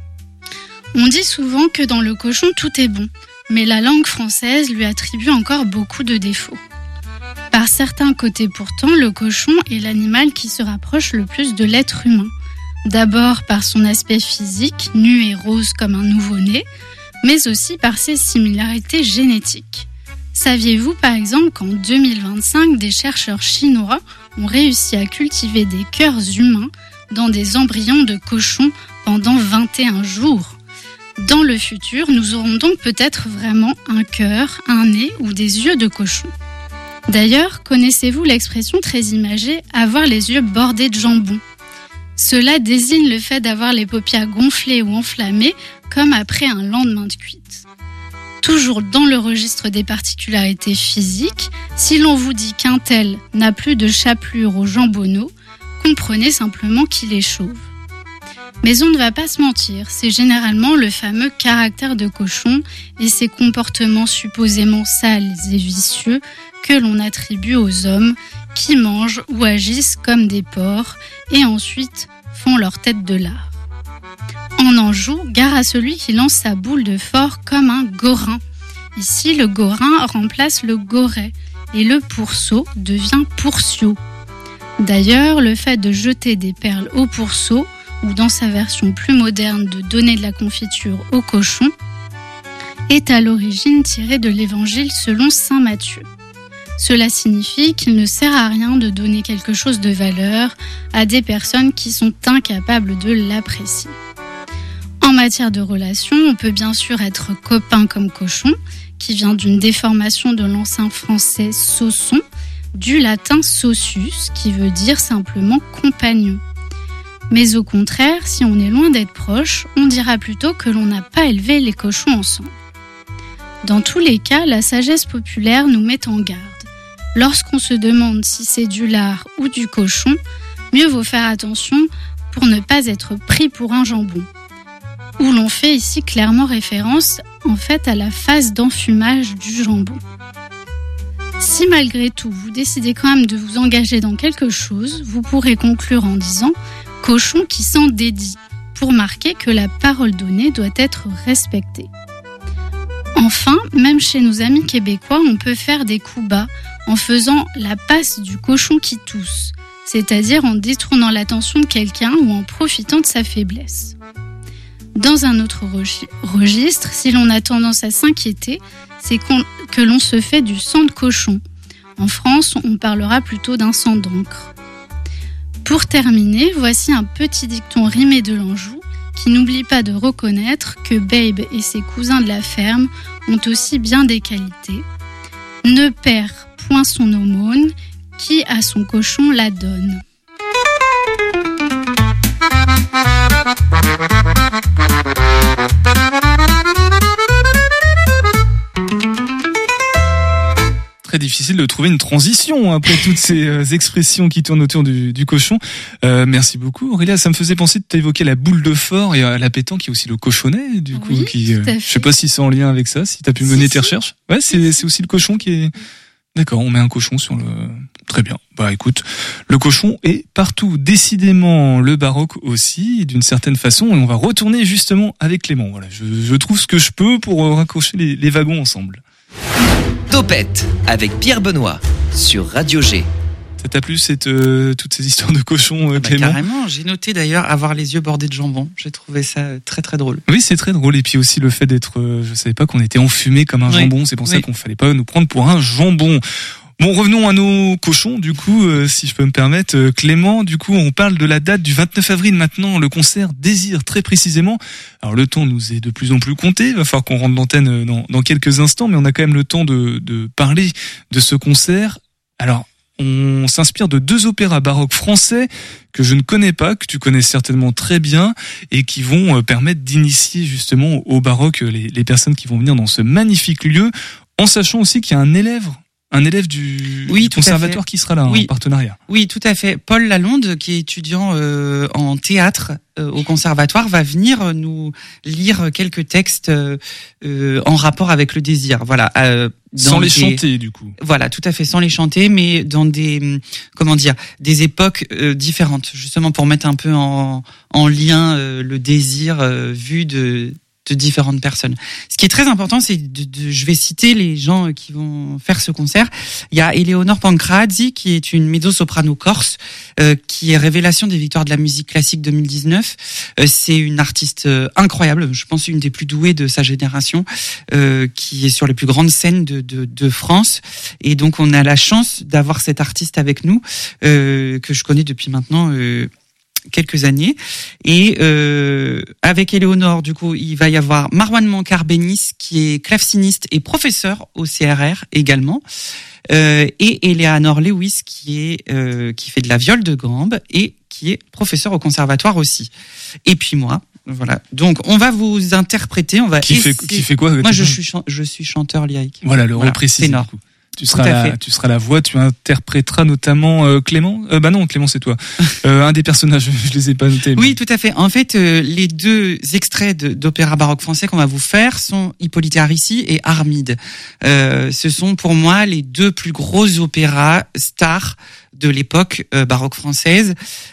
On dit souvent que dans le cochon tout est bon, mais la langue française lui attribue encore beaucoup de défauts. Par certains côtés pourtant, le cochon est l'animal qui se rapproche le plus de l'être humain. D'abord par son aspect physique, nu et rose comme un nouveau-né, mais aussi par ses similarités génétiques. Saviez-vous par exemple qu'en deux mille vingt-cinq, des chercheurs chinois ont réussi à cultiver des cœurs humains dans des embryons de cochons pendant vingt et un jours ? Dans le futur, nous aurons donc peut-être vraiment un cœur, un nez ou des yeux de cochon. D'ailleurs, connaissez-vous l'expression très imagée « avoir les yeux bordés de jambon » ? Cela désigne le fait d'avoir les paupières gonflées ou enflammées, comme après un lendemain de cuite. Toujours dans le registre des particularités physiques, si l'on vous dit qu'un tel n'a plus de chapelure au jambonneau, comprenez simplement qu'il est chauve. Mais on ne va pas se mentir, c'est généralement le fameux caractère de cochon et ses comportements supposément sales et vicieux que l'on attribue aux hommes qui mangent ou agissent comme des porcs et ensuite font leur tête de lard. En Anjou, gare à celui qui lance sa boule de fort comme un gorin. Ici, le gorin remplace le goret et le pourceau devient pourciau. D'ailleurs, le fait de jeter des perles au pourceau ou dans sa version plus moderne de donner de la confiture au cochon, est à l'origine tiré de l'évangile selon saint Matthieu. Cela signifie qu'il ne sert à rien de donner quelque chose de valeur à des personnes qui sont incapables de l'apprécier. En matière de relations, on peut bien sûr être copain comme cochon, qui vient d'une déformation de l'ancien français sauçon, du latin socius, qui veut dire simplement compagnon. Mais au contraire, si on est loin d'être proche, on dira plutôt que l'on n'a pas élevé les cochons ensemble. Dans tous les cas, la sagesse populaire nous met en garde. Lorsqu'on se demande si c'est du lard ou du cochon, mieux vaut faire attention pour ne pas être pris pour un jambon. Où l'on fait ici clairement référence en fait à la phase d'enfumage du jambon. Si malgré tout vous décidez quand même de vous engager dans quelque chose, vous pourrez conclure en disant « cochon qui s'en dédie » pour marquer que la parole donnée doit être respectée. Enfin, même chez nos amis québécois, on peut faire des coups bas en faisant la passe du cochon qui tousse, c'est-à-dire en détournant l'attention de quelqu'un ou en profitant de sa faiblesse. Dans un autre registre, si l'on a tendance à s'inquiéter, c'est qu'on, que l'on se fait du sang de cochon. En France, on parlera plutôt d'un sang d'encre. Pour terminer, voici un petit dicton rimé de l'Anjou qui n'oublie pas de reconnaître que Babe et ses cousins de la ferme ont aussi bien des qualités. Ne perd point son aumône, qui à son cochon la donne. Très difficile de trouver une transition après toutes ces euh, expressions qui tournent autour du, du cochon. Euh, merci beaucoup Aurélia, ça me faisait penser de t'évoquer la boule de fort et à la pétanque qui est aussi le cochonnet du coup. Oui, qui, euh, je sais pas si c'est en lien avec ça, si t'as pu mener si, tes si. recherches. Ouais, c'est, c'est aussi le cochon qui est D'accord, on met un cochon sur le... Très bien. Bah écoute, le cochon est partout. Décidément, le baroque aussi, d'une certaine façon. Et on va retourner justement avec Clément. Voilà, je, je trouve ce que je peux pour raccrocher les, les wagons ensemble. Topette avec Pierre Benoît sur Radio G. Ça t'a plu cette, euh, toutes ces histoires de cochons, euh, ah bah Clément ? Carrément, j'ai noté d'ailleurs avoir les yeux bordés de jambon. J'ai trouvé ça très très drôle. Oui, c'est très drôle. Et puis aussi le fait d'être... Euh, je savais pas qu'on était enfumé comme un oui. jambon. C'est pour oui. ça qu'on fallait pas nous prendre pour un jambon. Bon, revenons à nos cochons, du coup, euh, si je peux me permettre. Euh, Clément, du coup, on parle de la date du vingt-neuf avril maintenant, le concert Désir, très précisément. Alors, le temps nous est de plus en plus compté, il va falloir qu'on rentre l'antenne dans, dans quelques instants, mais on a quand même le temps de, de parler de ce concert. Alors, on s'inspire de deux opéras baroques français que je ne connais pas, que tu connais certainement très bien, et qui vont permettre d'initier justement au baroque les, les personnes qui vont venir dans ce magnifique lieu, en sachant aussi qu'il y a un élève Un élève du, oui, du conservatoire qui sera là, oui. en partenariat. Oui, tout à fait. Paul Lalonde, qui est étudiant euh, en théâtre euh, au conservatoire, va venir nous lire quelques textes euh, euh, en rapport avec le désir. Voilà. Euh, sans les des... chanter, du coup. Voilà, tout à fait, sans les chanter, mais dans des, comment dire, des époques euh, différentes, justement pour mettre un peu en, en lien euh, le désir euh, vu de de différentes personnes. Ce qui est très important, c'est de, de, je vais citer les gens qui vont faire ce concert. Il y a Eleonore Pancrazzi, qui est une mezzo-soprano corse, euh, qui est révélation des victoires de la musique classique deux mille dix-neuf. Euh, c'est une artiste euh, incroyable, je pense une des plus douées de sa génération, euh, qui est sur les plus grandes scènes de, de, de France. Et donc, on a la chance d'avoir cette artiste avec nous, euh, que je connais depuis maintenant euh, quelques années. Et euh, avec Éléonore, du coup, il va y avoir Marwan Mankar-Benis, qui est claveciniste et professeur au C R R également, euh, et Eleanor Lewis, qui est euh, qui fait de la viole de gambe et qui est professeur au conservatoire aussi. Et puis moi. Voilà. Donc, on va vous interpréter, on va qui essayer... fait qui fait quoi? Moi, je suis chan- je suis chanteur lyrique. Voilà, le rôle voilà, précis. ténor. Tu seras la, tu seras la voix, tu interpréteras notamment euh, Clément. Euh, bah non, Clément c'est toi. Euh, un des personnages, je les ai pas notés. Mais... Oui, tout à fait. En fait, euh, les deux extraits de, d'opéra baroque français qu'on va vous faire sont Hippolyte et Aricie et Armide. Euh, ce sont pour moi les deux plus gros opéras stars de l'époque euh, baroque française,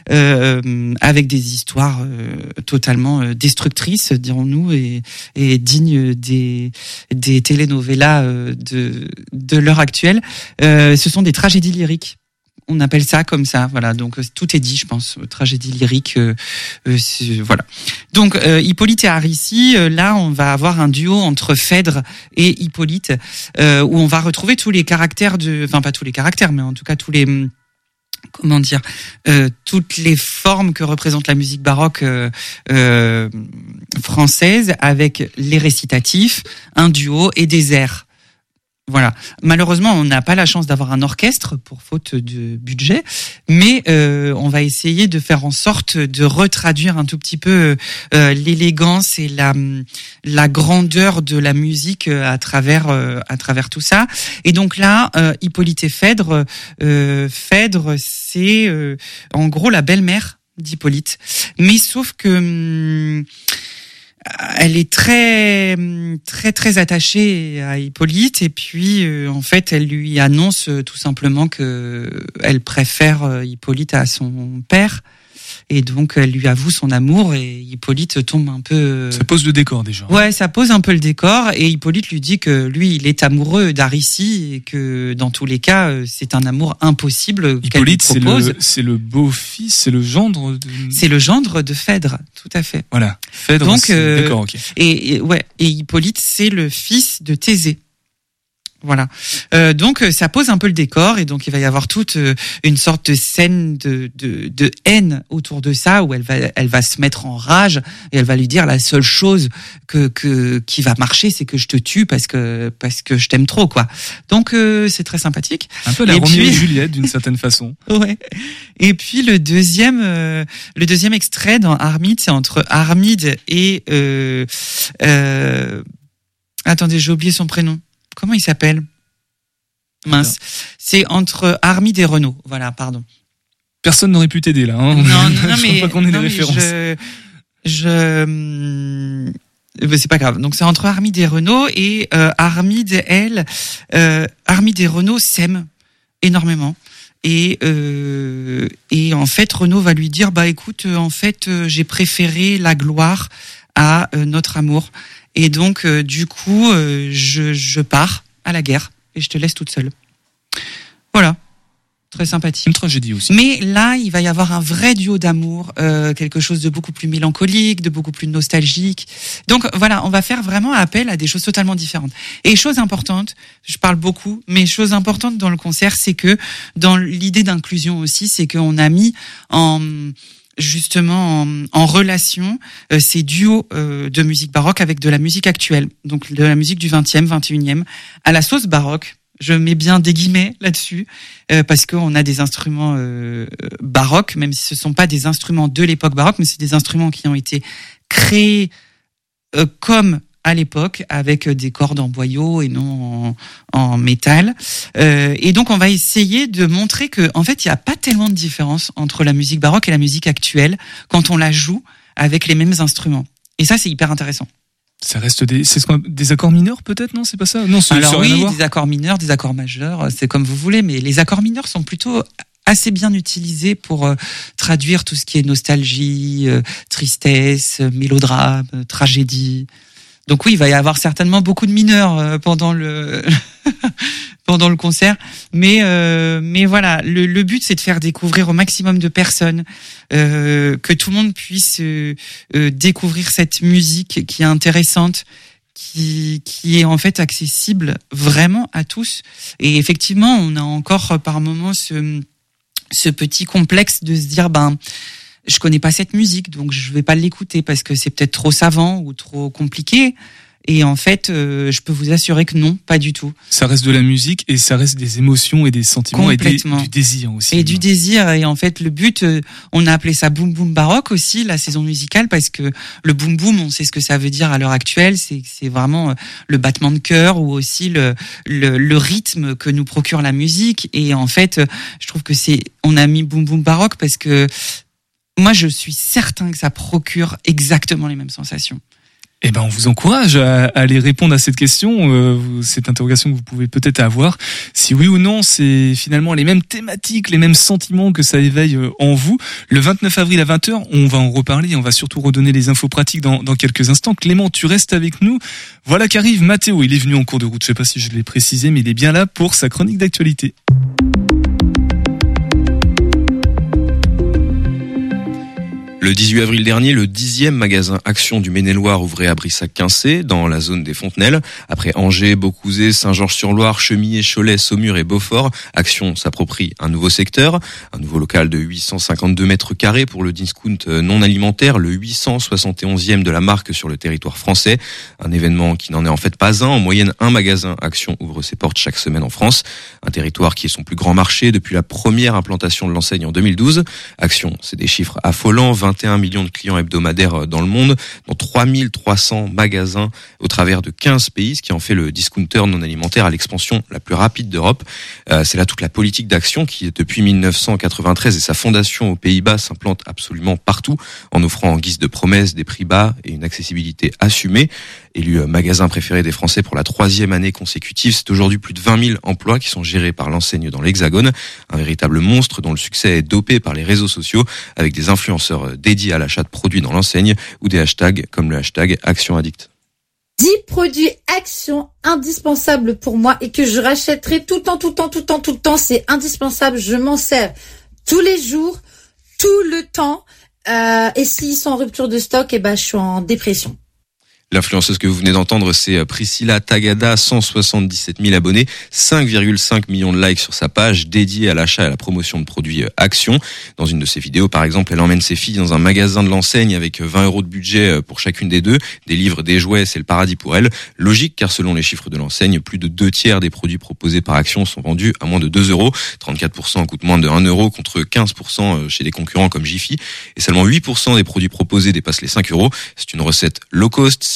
euh, avec des histoires euh, totalement euh, destructrices, dirons-nous, et, et dignes des, des telenovelas euh, de, de l'heure actuelle. Euh, ce sont des tragédies lyriques. On appelle ça comme ça, voilà. Donc tout est dit, je pense. Tragédie lyrique, euh, euh, voilà. Donc euh, Hippolyte et Aricie, euh, là, on va avoir un duo entre Phèdre et Hippolyte, euh, où on va retrouver tous les caractères de, enfin pas tous les caractères, mais en tout cas tous les comment dire, euh, toutes les formes que représente la musique baroque euh, euh, française, avec les récitatifs, un duo et des airs. Voilà. Malheureusement, on n'a pas la chance d'avoir un orchestre pour faute de budget, mais euh, on va essayer de faire en sorte de retraduire un tout petit peu euh, l'élégance et la la grandeur de la musique à travers euh, à travers tout ça. Et donc là, euh, Hippolyte et Phèdre, euh, Phèdre, c'est euh, en gros la belle-mère d'Hippolyte, mais sauf que hum, elle est très très très attachée à Hippolyte, et puis euh, en fait elle lui annonce euh, tout simplement que elle préfère euh, Hippolyte à son père, et donc elle lui avoue son amour, et Hippolyte tombe un peu... Euh... Ça pose le décor déjà. Ouais, ça pose un peu le décor, et Hippolyte lui dit que lui il est amoureux d'Aricie, et que dans tous les cas c'est un amour impossible qu'elle lui Hippolyte, c'est propose. le, c'est le beau-fils, c'est le gendre de... C'est le gendre de Phèdre, tout à fait. Voilà, Phèdre, donc, c'est... euh, d'accord, ok. Et, et, ouais, et Hippolyte, c'est le fils de Thésée. Voilà. Euh, donc ça pose un peu le décor, et donc il va y avoir toute euh, une sorte de scène de, de, de haine autour de ça, où elle va, elle va se mettre en rage, et elle va lui dire la seule chose que, que qui va marcher, c'est que je te tue parce que parce que je t'aime trop, quoi. Donc euh, c'est très sympathique. Un peu la et Roméo puis... et Juliette d'une certaine façon. Ouais. Et puis le deuxième, euh, le deuxième extrait dans Armide, c'est entre Armide et euh, euh, attendez, j'ai oublié son prénom. Comment il s'appelle ? Mince. C'est entre Armide et Renaud. Voilà, pardon. Personne n'aurait pu t'aider là. Hein. Non, non, non je mais, crois pas qu'on ait non, des mais références. je, je, c'est pas grave. Donc c'est entre Armide et Renaud et euh, Armide, elle, euh, Armide et Renaud s'aiment énormément. Et euh, et en fait Renaud va lui dire bah écoute euh, en fait euh, j'ai préféré la gloire à euh, notre amour et donc euh, du coup euh, je je pars à la guerre et je te laisse toute seule. Voilà. Très sympathique. Une tragédie aussi. Mais là, il va y avoir un vrai duo d'amour, euh, quelque chose de beaucoup plus mélancolique, de beaucoup plus nostalgique. Donc voilà, on va faire vraiment appel à des choses totalement différentes. Et chose importante, je parle beaucoup, mais chose importante dans le concert, c'est que dans l'idée d'inclusion aussi, c'est qu'on a mis en justement en, en relation euh, ces duos euh, de musique baroque avec de la musique actuelle, donc de la musique du vingtième, vingt et unième, à la sauce baroque. Je mets bien des guillemets là-dessus euh, parce qu'on a des instruments euh, baroques, même si ce sont pas des instruments de l'époque baroque, mais c'est des instruments qui ont été créés euh, comme à l'époque avec des cordes en boyau et non en, en métal. Euh, et donc on va essayer de montrer que en fait il y a pas tellement de différence entre la musique baroque et la musique actuelle quand on la joue avec les mêmes instruments. Et ça c'est hyper intéressant. Ça reste des, c'est ce qu'on, des accords mineurs peut-être, non, c'est pas ça? Non, c'est, alors ça rien oui, à voir. des accords mineurs, des accords majeurs, c'est comme vous voulez, mais les accords mineurs sont plutôt assez bien utilisés pour euh, traduire tout ce qui est nostalgie, euh, tristesse, mélodrame, euh, tragédie. Donc oui, il va y avoir certainement beaucoup de mineurs euh, pendant le pendant le concert, mais euh, mais voilà, le, le but c'est de faire découvrir au maximum de personnes, euh, que tout le monde puisse euh, euh, découvrir cette musique qui est intéressante, qui qui est en fait accessible vraiment à tous. Et effectivement, on a encore par moments ce ce petit complexe de se dire ben je connais pas cette musique, donc je vais pas l'écouter parce que c'est peut-être trop savant ou trop compliqué. Et en fait, euh, je peux vous assurer que non, pas du tout. Ça reste de la musique et ça reste des émotions et des sentiments et des, du désir aussi. Et du désir. Et en fait, le but, euh, on a appelé ça boom boom baroque aussi, la saison musicale, parce que le boom boom, on sait ce que ça veut dire à l'heure actuelle. C'est, c'est vraiment le battement de cœur ou aussi le, le, le rythme que nous procure la musique. Et en fait, je trouve que c'est, on a mis boom boom baroque parce que moi, je suis certain que ça procure exactement les mêmes sensations. Eh ben, on vous encourage à, à aller répondre à cette question, euh, cette interrogation que vous pouvez peut-être avoir. Si oui ou non, c'est finalement les mêmes thématiques, les mêmes sentiments que ça éveille en vous. Le vingt-neuf avril à vingt heures, on va en reparler. On va surtout redonner les infos pratiques dans, dans quelques instants. Clément, tu restes avec nous. Voilà qu'arrive Mathéo. Il est venu en cours de route. Je sais pas si je l'ai précisé, mais il est bien là pour sa chronique d'actualité. Le dix-huit avril dernier, le dixième magasin Action du Maine-et-Loire ouvrait à Brissac-Quincé, dans la zone des Fontenelles. Après Angers, Beaucouzé, Saint-Georges-sur-Loire, Chemillé, Cholet, Saumur et Beaufort, Action s'approprie un nouveau secteur, un nouveau local de huit cent cinquante-deux mètres carrés pour le discount non alimentaire, le huit cent soixante et onzième de la marque sur le territoire français. Un événement qui n'en est en fait pas un. En moyenne, un magasin Action ouvre ses portes chaque semaine en France. Un territoire qui est son plus grand marché depuis la première implantation de l'enseigne en deux mille douze. Action, c'est des chiffres affolants, vingt et un millions de clients hebdomadaires dans le monde, dans trois mille trois cents magasins au travers de quinze pays, ce qui en fait le discounter non alimentaire à l'expansion la plus rapide d'Europe. Euh, c'est là toute la politique d'Action qui, depuis mille neuf cent quatre-vingt-treize et sa fondation aux Pays-Bas, s'implante absolument partout en offrant en guise de promesse des prix bas et une accessibilité assumée. Élu magasin préféré des Français pour la troisième année consécutive, c'est aujourd'hui plus de vingt mille emplois qui sont gérés par l'enseigne dans l'Hexagone. Un véritable monstre dont le succès est dopé par les réseaux sociaux avec des influenceurs dédiés à l'achat de produits dans l'enseigne ou des hashtags comme le hashtag Action Addict. dix produits Action indispensables pour moi et que je rachèterai tout le temps, tout le temps, tout le temps, tout le temps. C'est indispensable. Je m'en sers tous les jours, tout le temps. Euh, et s'ils sont en rupture de stock, eh ben, je suis en dépression. L'influenceuse que vous venez d'entendre, c'est Priscilla Tagada, cent soixante-dix-sept mille abonnés, cinq virgule cinq millions de likes sur sa page dédiée à l'achat et à la promotion de produits Action. Dans une de ses vidéos, par exemple, elle emmène ses filles dans un magasin de l'enseigne avec vingt euros de budget pour chacune des deux. Des livres, des jouets, c'est le paradis pour elle. Logique, car selon les chiffres de l'enseigne, plus de deux tiers des produits proposés par Action sont vendus à moins de deux euros. trente-quatre pour cent coûtent moins de un euro contre quinze pour cent chez des concurrents comme Jiffy. Et seulement huit pour cent des produits proposés dépassent les cinq euros. C'est une recette low cost,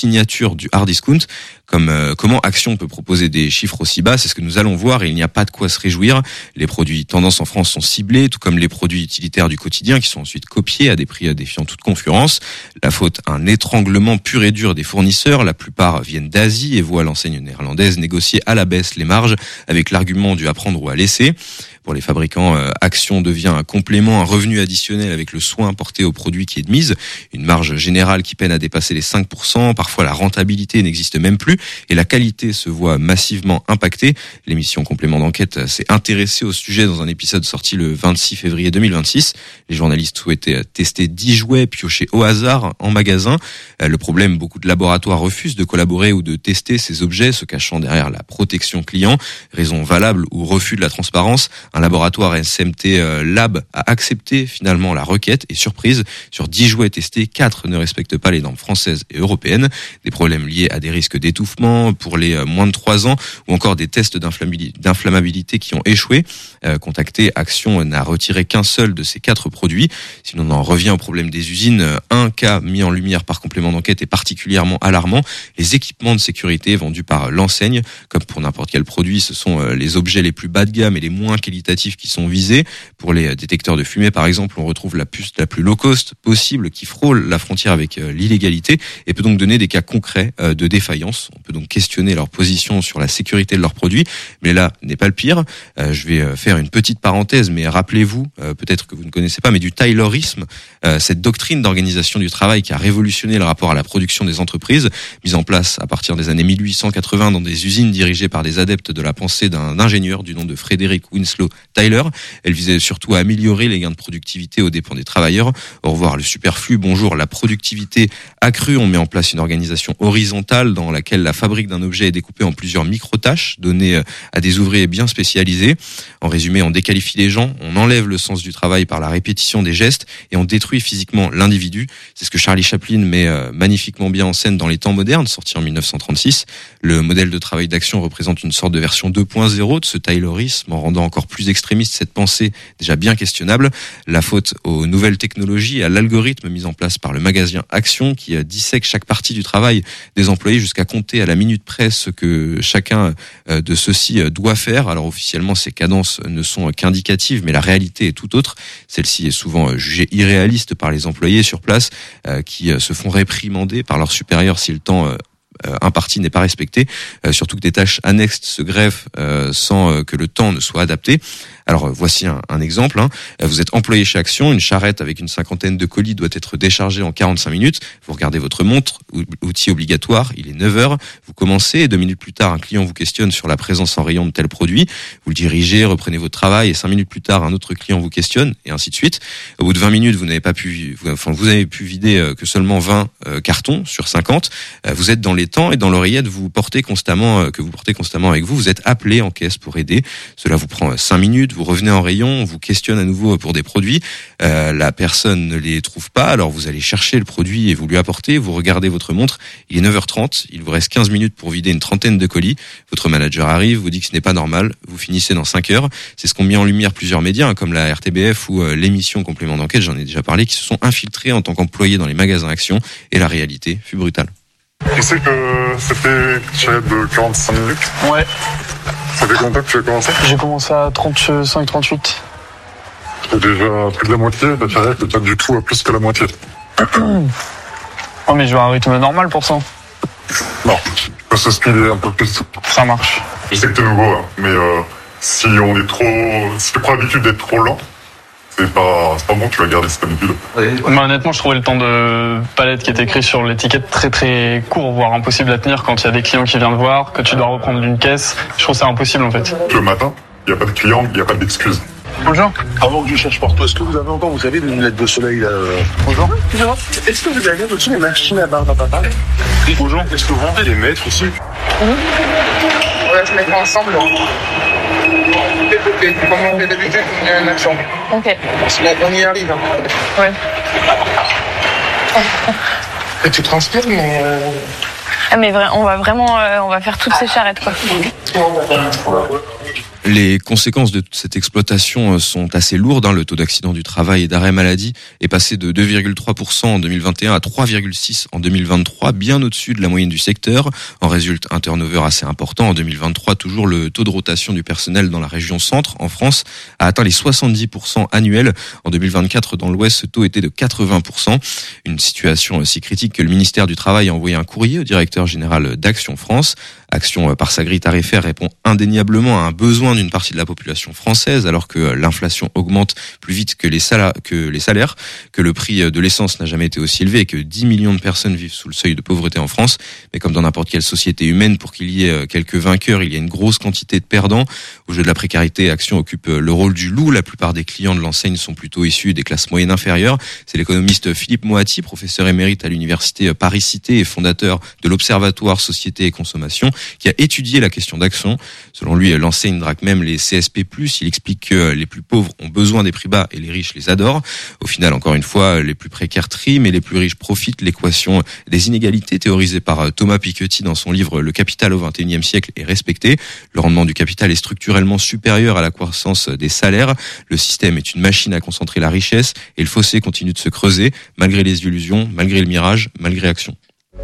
signature du hard discount. Comme euh, comment Action peut proposer des chiffres aussi bas, c'est ce que nous allons voir et il n'y a pas de quoi se réjouir. Les produits tendance en France sont ciblés, tout comme les produits utilitaires du quotidien qui sont ensuite copiés à des prix défiant toute concurrence. La faute, un étranglement pur et dur des fournisseurs. La plupart viennent d'Asie et voient l'enseigne néerlandaise négocier à la baisse les marges avec l'argument du à prendre ou à laisser. Pour les fabricants, euh, Action devient un complément, un revenu additionnel avec le soin porté au produit qui est de mise. Une marge générale qui peine à dépasser les cinq pour cent. Parfois, la rentabilité n'existe même plus et la qualité se voit massivement impactée. L'émission Complément d'enquête s'est intéressée au sujet dans un épisode sorti le vingt-six février deux mille vingt-six. Les journalistes souhaitaient tester dix jouets piochés au hasard en magasin. Euh, le problème, beaucoup de laboratoires refusent de collaborer ou de tester ces objets, se cachant derrière la protection client. Raison valable ou refus de la transparence. Un laboratoire S M T Lab a accepté finalement la requête et surprise, sur dix jouets testés, quatre ne respectent pas les normes françaises et européennes. Des problèmes liés à des risques d'étouffement pour les moins de trois ans ou encore des tests d'inflammabilité qui ont échoué. Euh, contacté, Action n'a retiré qu'un seul de ces quatre produits. Si l'on en revient au problème des usines, un cas mis en lumière par Complément d'enquête est particulièrement alarmant. Les équipements de sécurité vendus par l'enseigne, comme pour n'importe quel produit, ce sont les objets les plus bas de gamme et les moins qualitatifs qui sont visés. Pour les détecteurs de fumée, par exemple, on retrouve la puce la plus low cost possible qui frôle la frontière avec l'illégalité et peut donc donner des cas concrets de défaillance. On peut donc questionner leur position sur la sécurité de leurs produits, mais là n'est pas le pire. Je vais faire une petite parenthèse, mais rappelez-vous, peut-être que vous ne connaissez pas, mais du Taylorisme, cette doctrine d'organisation du travail qui a révolutionné le rapport à la production des entreprises, mise en place à partir des années mille huit cent quatre-vingts dans des usines dirigées par des adeptes de la pensée d'un ingénieur du nom de Frédéric Winslow Tyler. Elle visait surtout à améliorer les gains de productivité aux dépens des travailleurs. Au revoir le superflu, bonjour la productivité accrue. On met en place une organisation horizontale dans laquelle la fabrique d'un objet est découpée en plusieurs micro-tâches données à des ouvriers bien spécialisés. En résumé, on déqualifie les gens, on enlève le sens du travail par la répétition des gestes et on détruit physiquement l'individu. C'est ce que Charlie Chaplin met magnifiquement bien en scène dans Les Temps modernes, sorti en mille neuf cent trente-six. Le modèle de travail d'Action représente une sorte de version deux point zéro de ce Taylorisme en rendant encore plus extrémiste cette pensée déjà bien questionnable. La faute aux nouvelles technologies et à l'algorithme mis en place par le magasin Action qui dissèque chaque partie du travail des employés jusqu'à compter à la minute près ce que chacun de ceux-ci doit faire. Alors officiellement, ces cadences ne sont qu'indicatives, mais la réalité est tout autre. Celle-ci est souvent jugée irréaliste par les employés sur place qui se font réprimander par leurs supérieurs si le temps imparti n'est pas respecté, euh, surtout que des tâches annexes se greffent euh, sans euh, que le temps ne soit adapté. Alors voici un, un exemple. Hein. Vous êtes employé chez Action, une charrette avec une cinquantaine de colis doit être déchargée en quarante-cinq minutes. Vous regardez votre montre, outil obligatoire, il est neuf heures. Vous commencez et deux minutes plus tard, un client vous questionne sur la présence en rayon de tel produit. Vous le dirigez, reprenez votre travail et cinq minutes plus tard, un autre client vous questionne et ainsi de suite. Au bout de vingt minutes, vous n'avez pas pu, vous, enfin vous avez pu vider que seulement vingt euh, cartons sur cinquante. Euh, vous êtes dans les temps et dans l'oreillette, vous portez constamment, euh, que vous portez constamment avec vous. Vous êtes appelé en caisse pour aider. Cela vous prend cinq minutes. Vous revenez en rayon, on vous questionne à nouveau pour des produits. Euh, la personne ne les trouve pas, alors vous allez chercher le produit et vous lui apportez. Vous regardez votre montre, il est neuf heures trente, il vous reste quinze minutes pour vider une trentaine de colis. Votre manager arrive, vous dit que ce n'est pas normal. Vous finissez dans cinq heures. C'est ce qu'ont mis en lumière plusieurs médias, hein, comme la R T B F ou euh, l'émission Complément d'enquête, j'en ai déjà parlé, qui se sont infiltrés en tant qu'employés dans les magasins Action. Et la réalité fut brutale. Tu sais que c'était une charrette de quarante-cinq minutes? Ouais. Ça fait combien de temps que tu as commencé? J'ai commencé à trente-cinq trente-huit. T'as déjà plus de la moitié de la charrette, peut-être du tout à plus que la moitié. Oh mais je vais à un rythme normal pour ça. Non, tu peux se speeder un peu plus. Ça marche. Je sais que t'es nouveau, hein, mais euh, si on est trop... Si tu prends l'habitude d'être trop lent, c'est pas, c'est pas bon, tu vas garder cette habitude. Mais honnêtement, je trouvais le temps de palette qui est écrit sur l'étiquette très très court, voire impossible à tenir quand il y a des clients qui viennent voir, que tu dois reprendre d'une caisse. Je trouve ça impossible en fait. Le matin, il n'y a pas de clients, il n'y a pas d'excuses. Bonjour. Avant que je cherche pour toi, est-ce que vous avez encore, vous savez, une lunette de soleil là euh... Bonjour. Bonjour. Est-ce que vous avez au-dessus les machines à barbe à papa? Oui, bonjour. Est-ce que vous vendez les maîtres ici? Mmh. On va se mettre ensemble. Comment on fait d'habitude, on y a une action. Ok. On y arrive. Hein. Ouais. Et tu transpires, mais... Euh... Ah mais vrai, on va vraiment, euh, on va faire toutes ces charrettes quoi. Les conséquences de toute cette exploitation sont assez lourdes. Le taux d'accident du travail et d'arrêt maladie est passé de deux virgule trois pour cent en deux mille vingt et un à trois virgule six pour cent en deux mille vingt-trois, bien au-dessus de la moyenne du secteur. En résulte un turnover assez important. En deux mille vingt-trois, toujours le taux de rotation du personnel dans la région centre, en France, a atteint les soixante-dix pour cent annuels. En deux mille vingt-quatre, dans l'Ouest, ce taux était de quatre-vingts pour cent. Une situation si critique que le ministère du Travail a envoyé un courrier au directeur général d'Action France. Action, par sa grille tarifaire, répond indéniablement à un besoin d'une partie de la population française, alors que l'inflation augmente plus vite que les salaires, que les salaires, que le prix de l'essence n'a jamais été aussi élevé et que dix millions de personnes vivent sous le seuil de pauvreté en France. Mais comme dans n'importe quelle société humaine, pour qu'il y ait quelques vainqueurs, il y a une grosse quantité de perdants. Au jeu de la précarité, Action occupe le rôle du loup. La plupart des clients de l'enseigne sont plutôt issus des classes moyennes inférieures. C'est l'économiste Philippe Moati, professeur émérite à l'université Paris-Cité et fondateur de l'Observatoire Société et Consommation, qui a étudié la question d'Action. Selon lui, l'enseigne drague même les C S P plus. Il explique que les plus pauvres ont besoin des prix bas et les riches les adorent. Au final, encore une fois, les plus précaires triment et les plus riches profitent. L'équation des inégalités théorisée par Thomas Piketty dans son livre Le Capital au vingt et unième siècle est respectée. Le rendement du capital est structurellement supérieur à la croissance des salaires. Le système est une machine à concentrer la richesse et le fossé continue de se creuser malgré les illusions, malgré le mirage, malgré Action.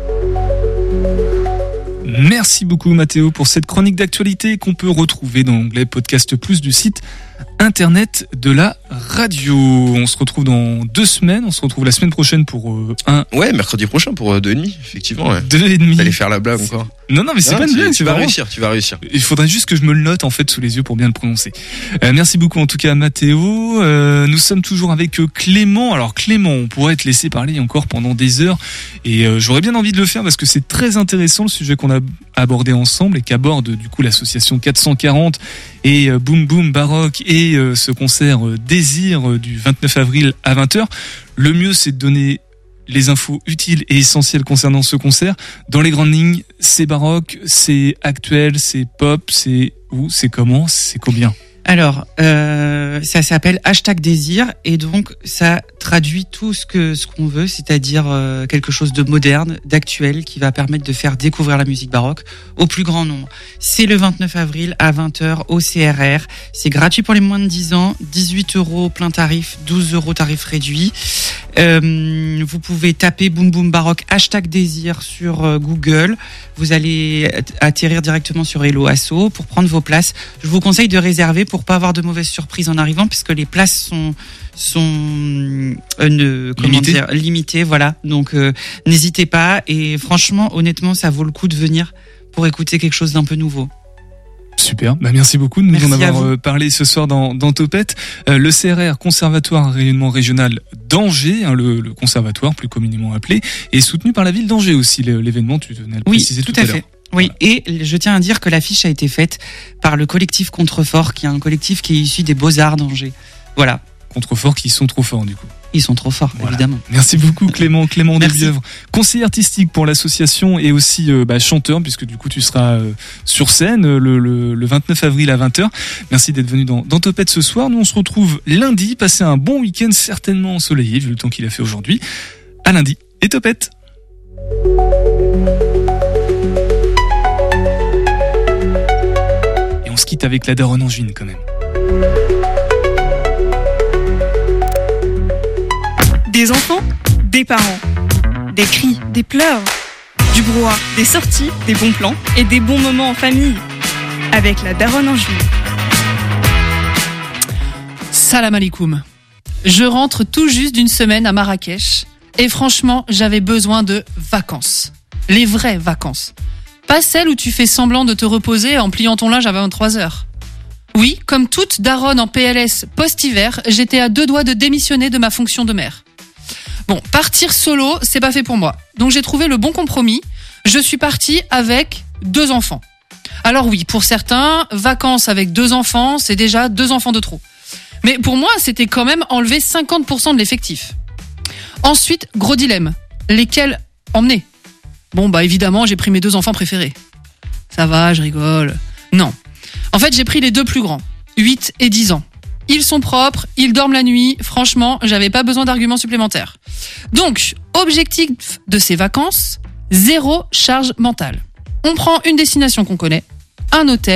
Merci beaucoup Mathéo pour cette chronique d'actualité qu'on peut retrouver dans l'onglet Podcast Plus du site internet de la radio. On se retrouve dans deux semaines. On se retrouve la semaine prochaine pour euh, un... Ouais, mercredi prochain pour euh, deux et demi, effectivement. Ouais. Deux et demi. T'allais faire la blague encore. Non, non, mais c'est non, pas une blague. Tu vas réussir, tu vas réussir. Il faudrait juste que je me le note en fait sous les yeux pour bien le prononcer. Euh, merci beaucoup en tout cas Mathéo. Euh, nous sommes toujours avec Clément. Alors Clément, on pourrait te laisser parler encore pendant des heures et euh, j'aurais bien envie de le faire parce que c'est très intéressant le sujet qu'on a abordé ensemble et qu'aborde du coup l'association quatre cent quarante et euh, Boom Boom Baroque et euh, ce concert euh, Désir euh, du vingt-neuf avril à vingt heures. Le mieux c'est de donner les infos utiles et essentielles concernant ce concert. Dans les grandes lignes, c'est baroque, c'est actuel, c'est pop, c'est où, c'est comment, c'est combien? Alors, euh, ça s'appelle Hashtag Désir et donc ça traduit tout ce que ce qu'on veut, c'est-à-dire euh, quelque chose de moderne, d'actuel, qui va permettre de faire découvrir la musique baroque au plus grand nombre. C'est le vingt-neuf avril à vingt heures au C R R. C'est gratuit pour les moins de dix ans, dix-huit euros plein tarif, douze euros tarif réduit. Euh, vous pouvez taper Boom Boom Baroque Hashtag Désir sur euh, Google. Vous allez atterrir directement sur Hello Asso pour prendre vos places. Je vous conseille de réserver pour pas avoir de mauvaises surprises en arrivant, puisque les places sont sont euh, ne, comment limitées. dire, limitées, voilà. Donc euh, n'hésitez pas et franchement, honnêtement, ça vaut le coup de venir pour écouter quelque chose d'un peu nouveau. Super, bah merci beaucoup de nous Merci en avoir parlé ce soir dans, dans Topette. Euh, le C R R, Conservatoire à rayonnement régional d'Angers, hein, le, le conservatoire plus communément appelé, est soutenu par la ville d'Angers aussi. L'événement, tu tenais à le Oui, préciser tout, tout à, à fait. l'heure. Oui, et je tiens à dire que l'affiche a été faite par le collectif Contrefort, qui est un collectif qui est issu des Beaux-Arts d'Angers. Voilà. Contrefort qui sont trop forts du coup. Ils sont trop forts, voilà. Évidemment. Merci beaucoup Clément, Clément Debièvre, conseiller artistique pour l'association et aussi euh, bah, chanteur, puisque du coup tu seras euh, sur scène euh, le, le, le vingt-neuf avril à vingt heures. Merci d'être venu dans, dans Topette ce soir. Nous on se retrouve lundi, passez un bon week-end certainement ensoleillé vu le temps qu'il a fait aujourd'hui. À lundi et Topette. Et on se quitte avec la daronne angevine quand même. Des enfants, des parents, des cris, des pleurs, du brouhaha, des sorties, des bons plans et des bons moments en famille. Avec la daronne angevine. Salam alikoum. Je rentre tout juste d'une semaine à Marrakech et franchement, j'avais besoin de vacances. Les vraies vacances. Pas celles où tu fais semblant de te reposer en pliant ton linge à vingt-trois heures. Oui, comme toute daronne en P L S post-hiver, j'étais à deux doigts de démissionner de ma fonction de mère. Bon, partir solo, c'est pas fait pour moi. Donc j'ai trouvé le bon compromis. Je suis partie avec deux enfants. Alors oui, pour certains, vacances avec deux enfants, c'est déjà deux enfants de trop. Mais pour moi, c'était quand même enlever cinquante pour cent de l'effectif. Ensuite, gros dilemme. Lesquels emmener ? Bon, bah évidemment, j'ai pris mes deux enfants préférés. Ça va, je rigole. Non. En fait, j'ai pris les deux plus grands, huit et dix ans. Ils sont propres, ils dorment la nuit. Franchement, j'avais pas besoin d'arguments supplémentaires. Donc, objectif de ces vacances, zéro charge mentale. On prend une destination qu'on connaît, un hôtel,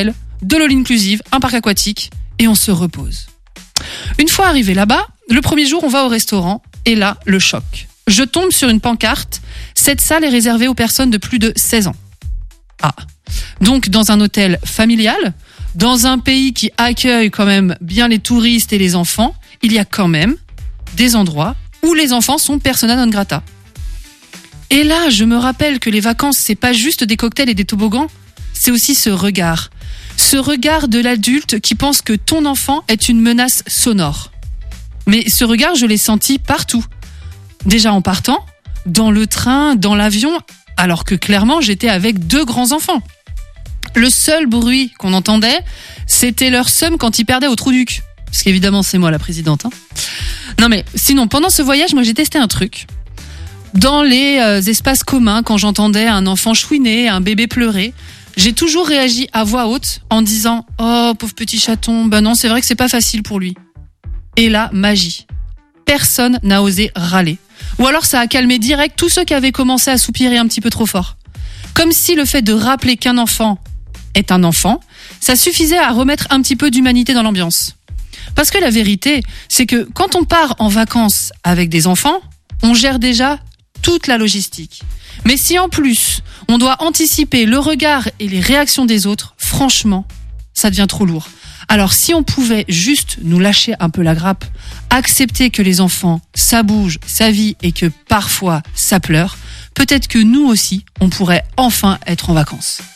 de l'all inclusive, un parc aquatique, et on se repose. Une fois arrivé là-bas, le premier jour, on va au restaurant, et là, le choc. Je tombe sur une pancarte, cette salle est réservée aux personnes de plus de seize ans. Ah, donc dans un hôtel familial, dans un pays qui accueille quand même bien les touristes et les enfants, il y a quand même des endroits où les enfants sont persona non grata. Et là, je me rappelle que les vacances, c'est pas juste des cocktails et des toboggans, c'est aussi ce regard. Ce regard de l'adulte qui pense que ton enfant est une menace sonore. Mais ce regard, je l'ai senti partout. Déjà en partant, dans le train, dans l'avion, alors que clairement, j'étais avec deux grands enfants. Le seul bruit qu'on entendait, c'était leur seum quand ils perdaient au trou du cul. Parce qu'évidemment, c'est moi la présidente. Hein. Non mais, sinon, pendant ce voyage, moi j'ai testé un truc. Dans les euh, espaces communs, quand j'entendais un enfant chouiner, un bébé pleurer, j'ai toujours réagi à voix haute en disant « Oh, pauvre petit chaton, ben non, c'est vrai que c'est pas facile pour lui. » Et là, magie. Personne n'a osé râler. Ou alors ça a calmé direct tous ceux qui avaient commencé à soupirer un petit peu trop fort. Comme si le fait de rappeler qu'un enfant est un enfant, ça suffisait à remettre un petit peu d'humanité dans l'ambiance. Parce que la vérité, c'est que quand on part en vacances avec des enfants, on gère déjà toute la logistique. Mais si en plus, on doit anticiper le regard et les réactions des autres, franchement, ça devient trop lourd. Alors si on pouvait juste nous lâcher un peu la grappe, accepter que les enfants, ça bouge, ça vit et que parfois ça pleure, peut-être que nous aussi, on pourrait enfin être en vacances.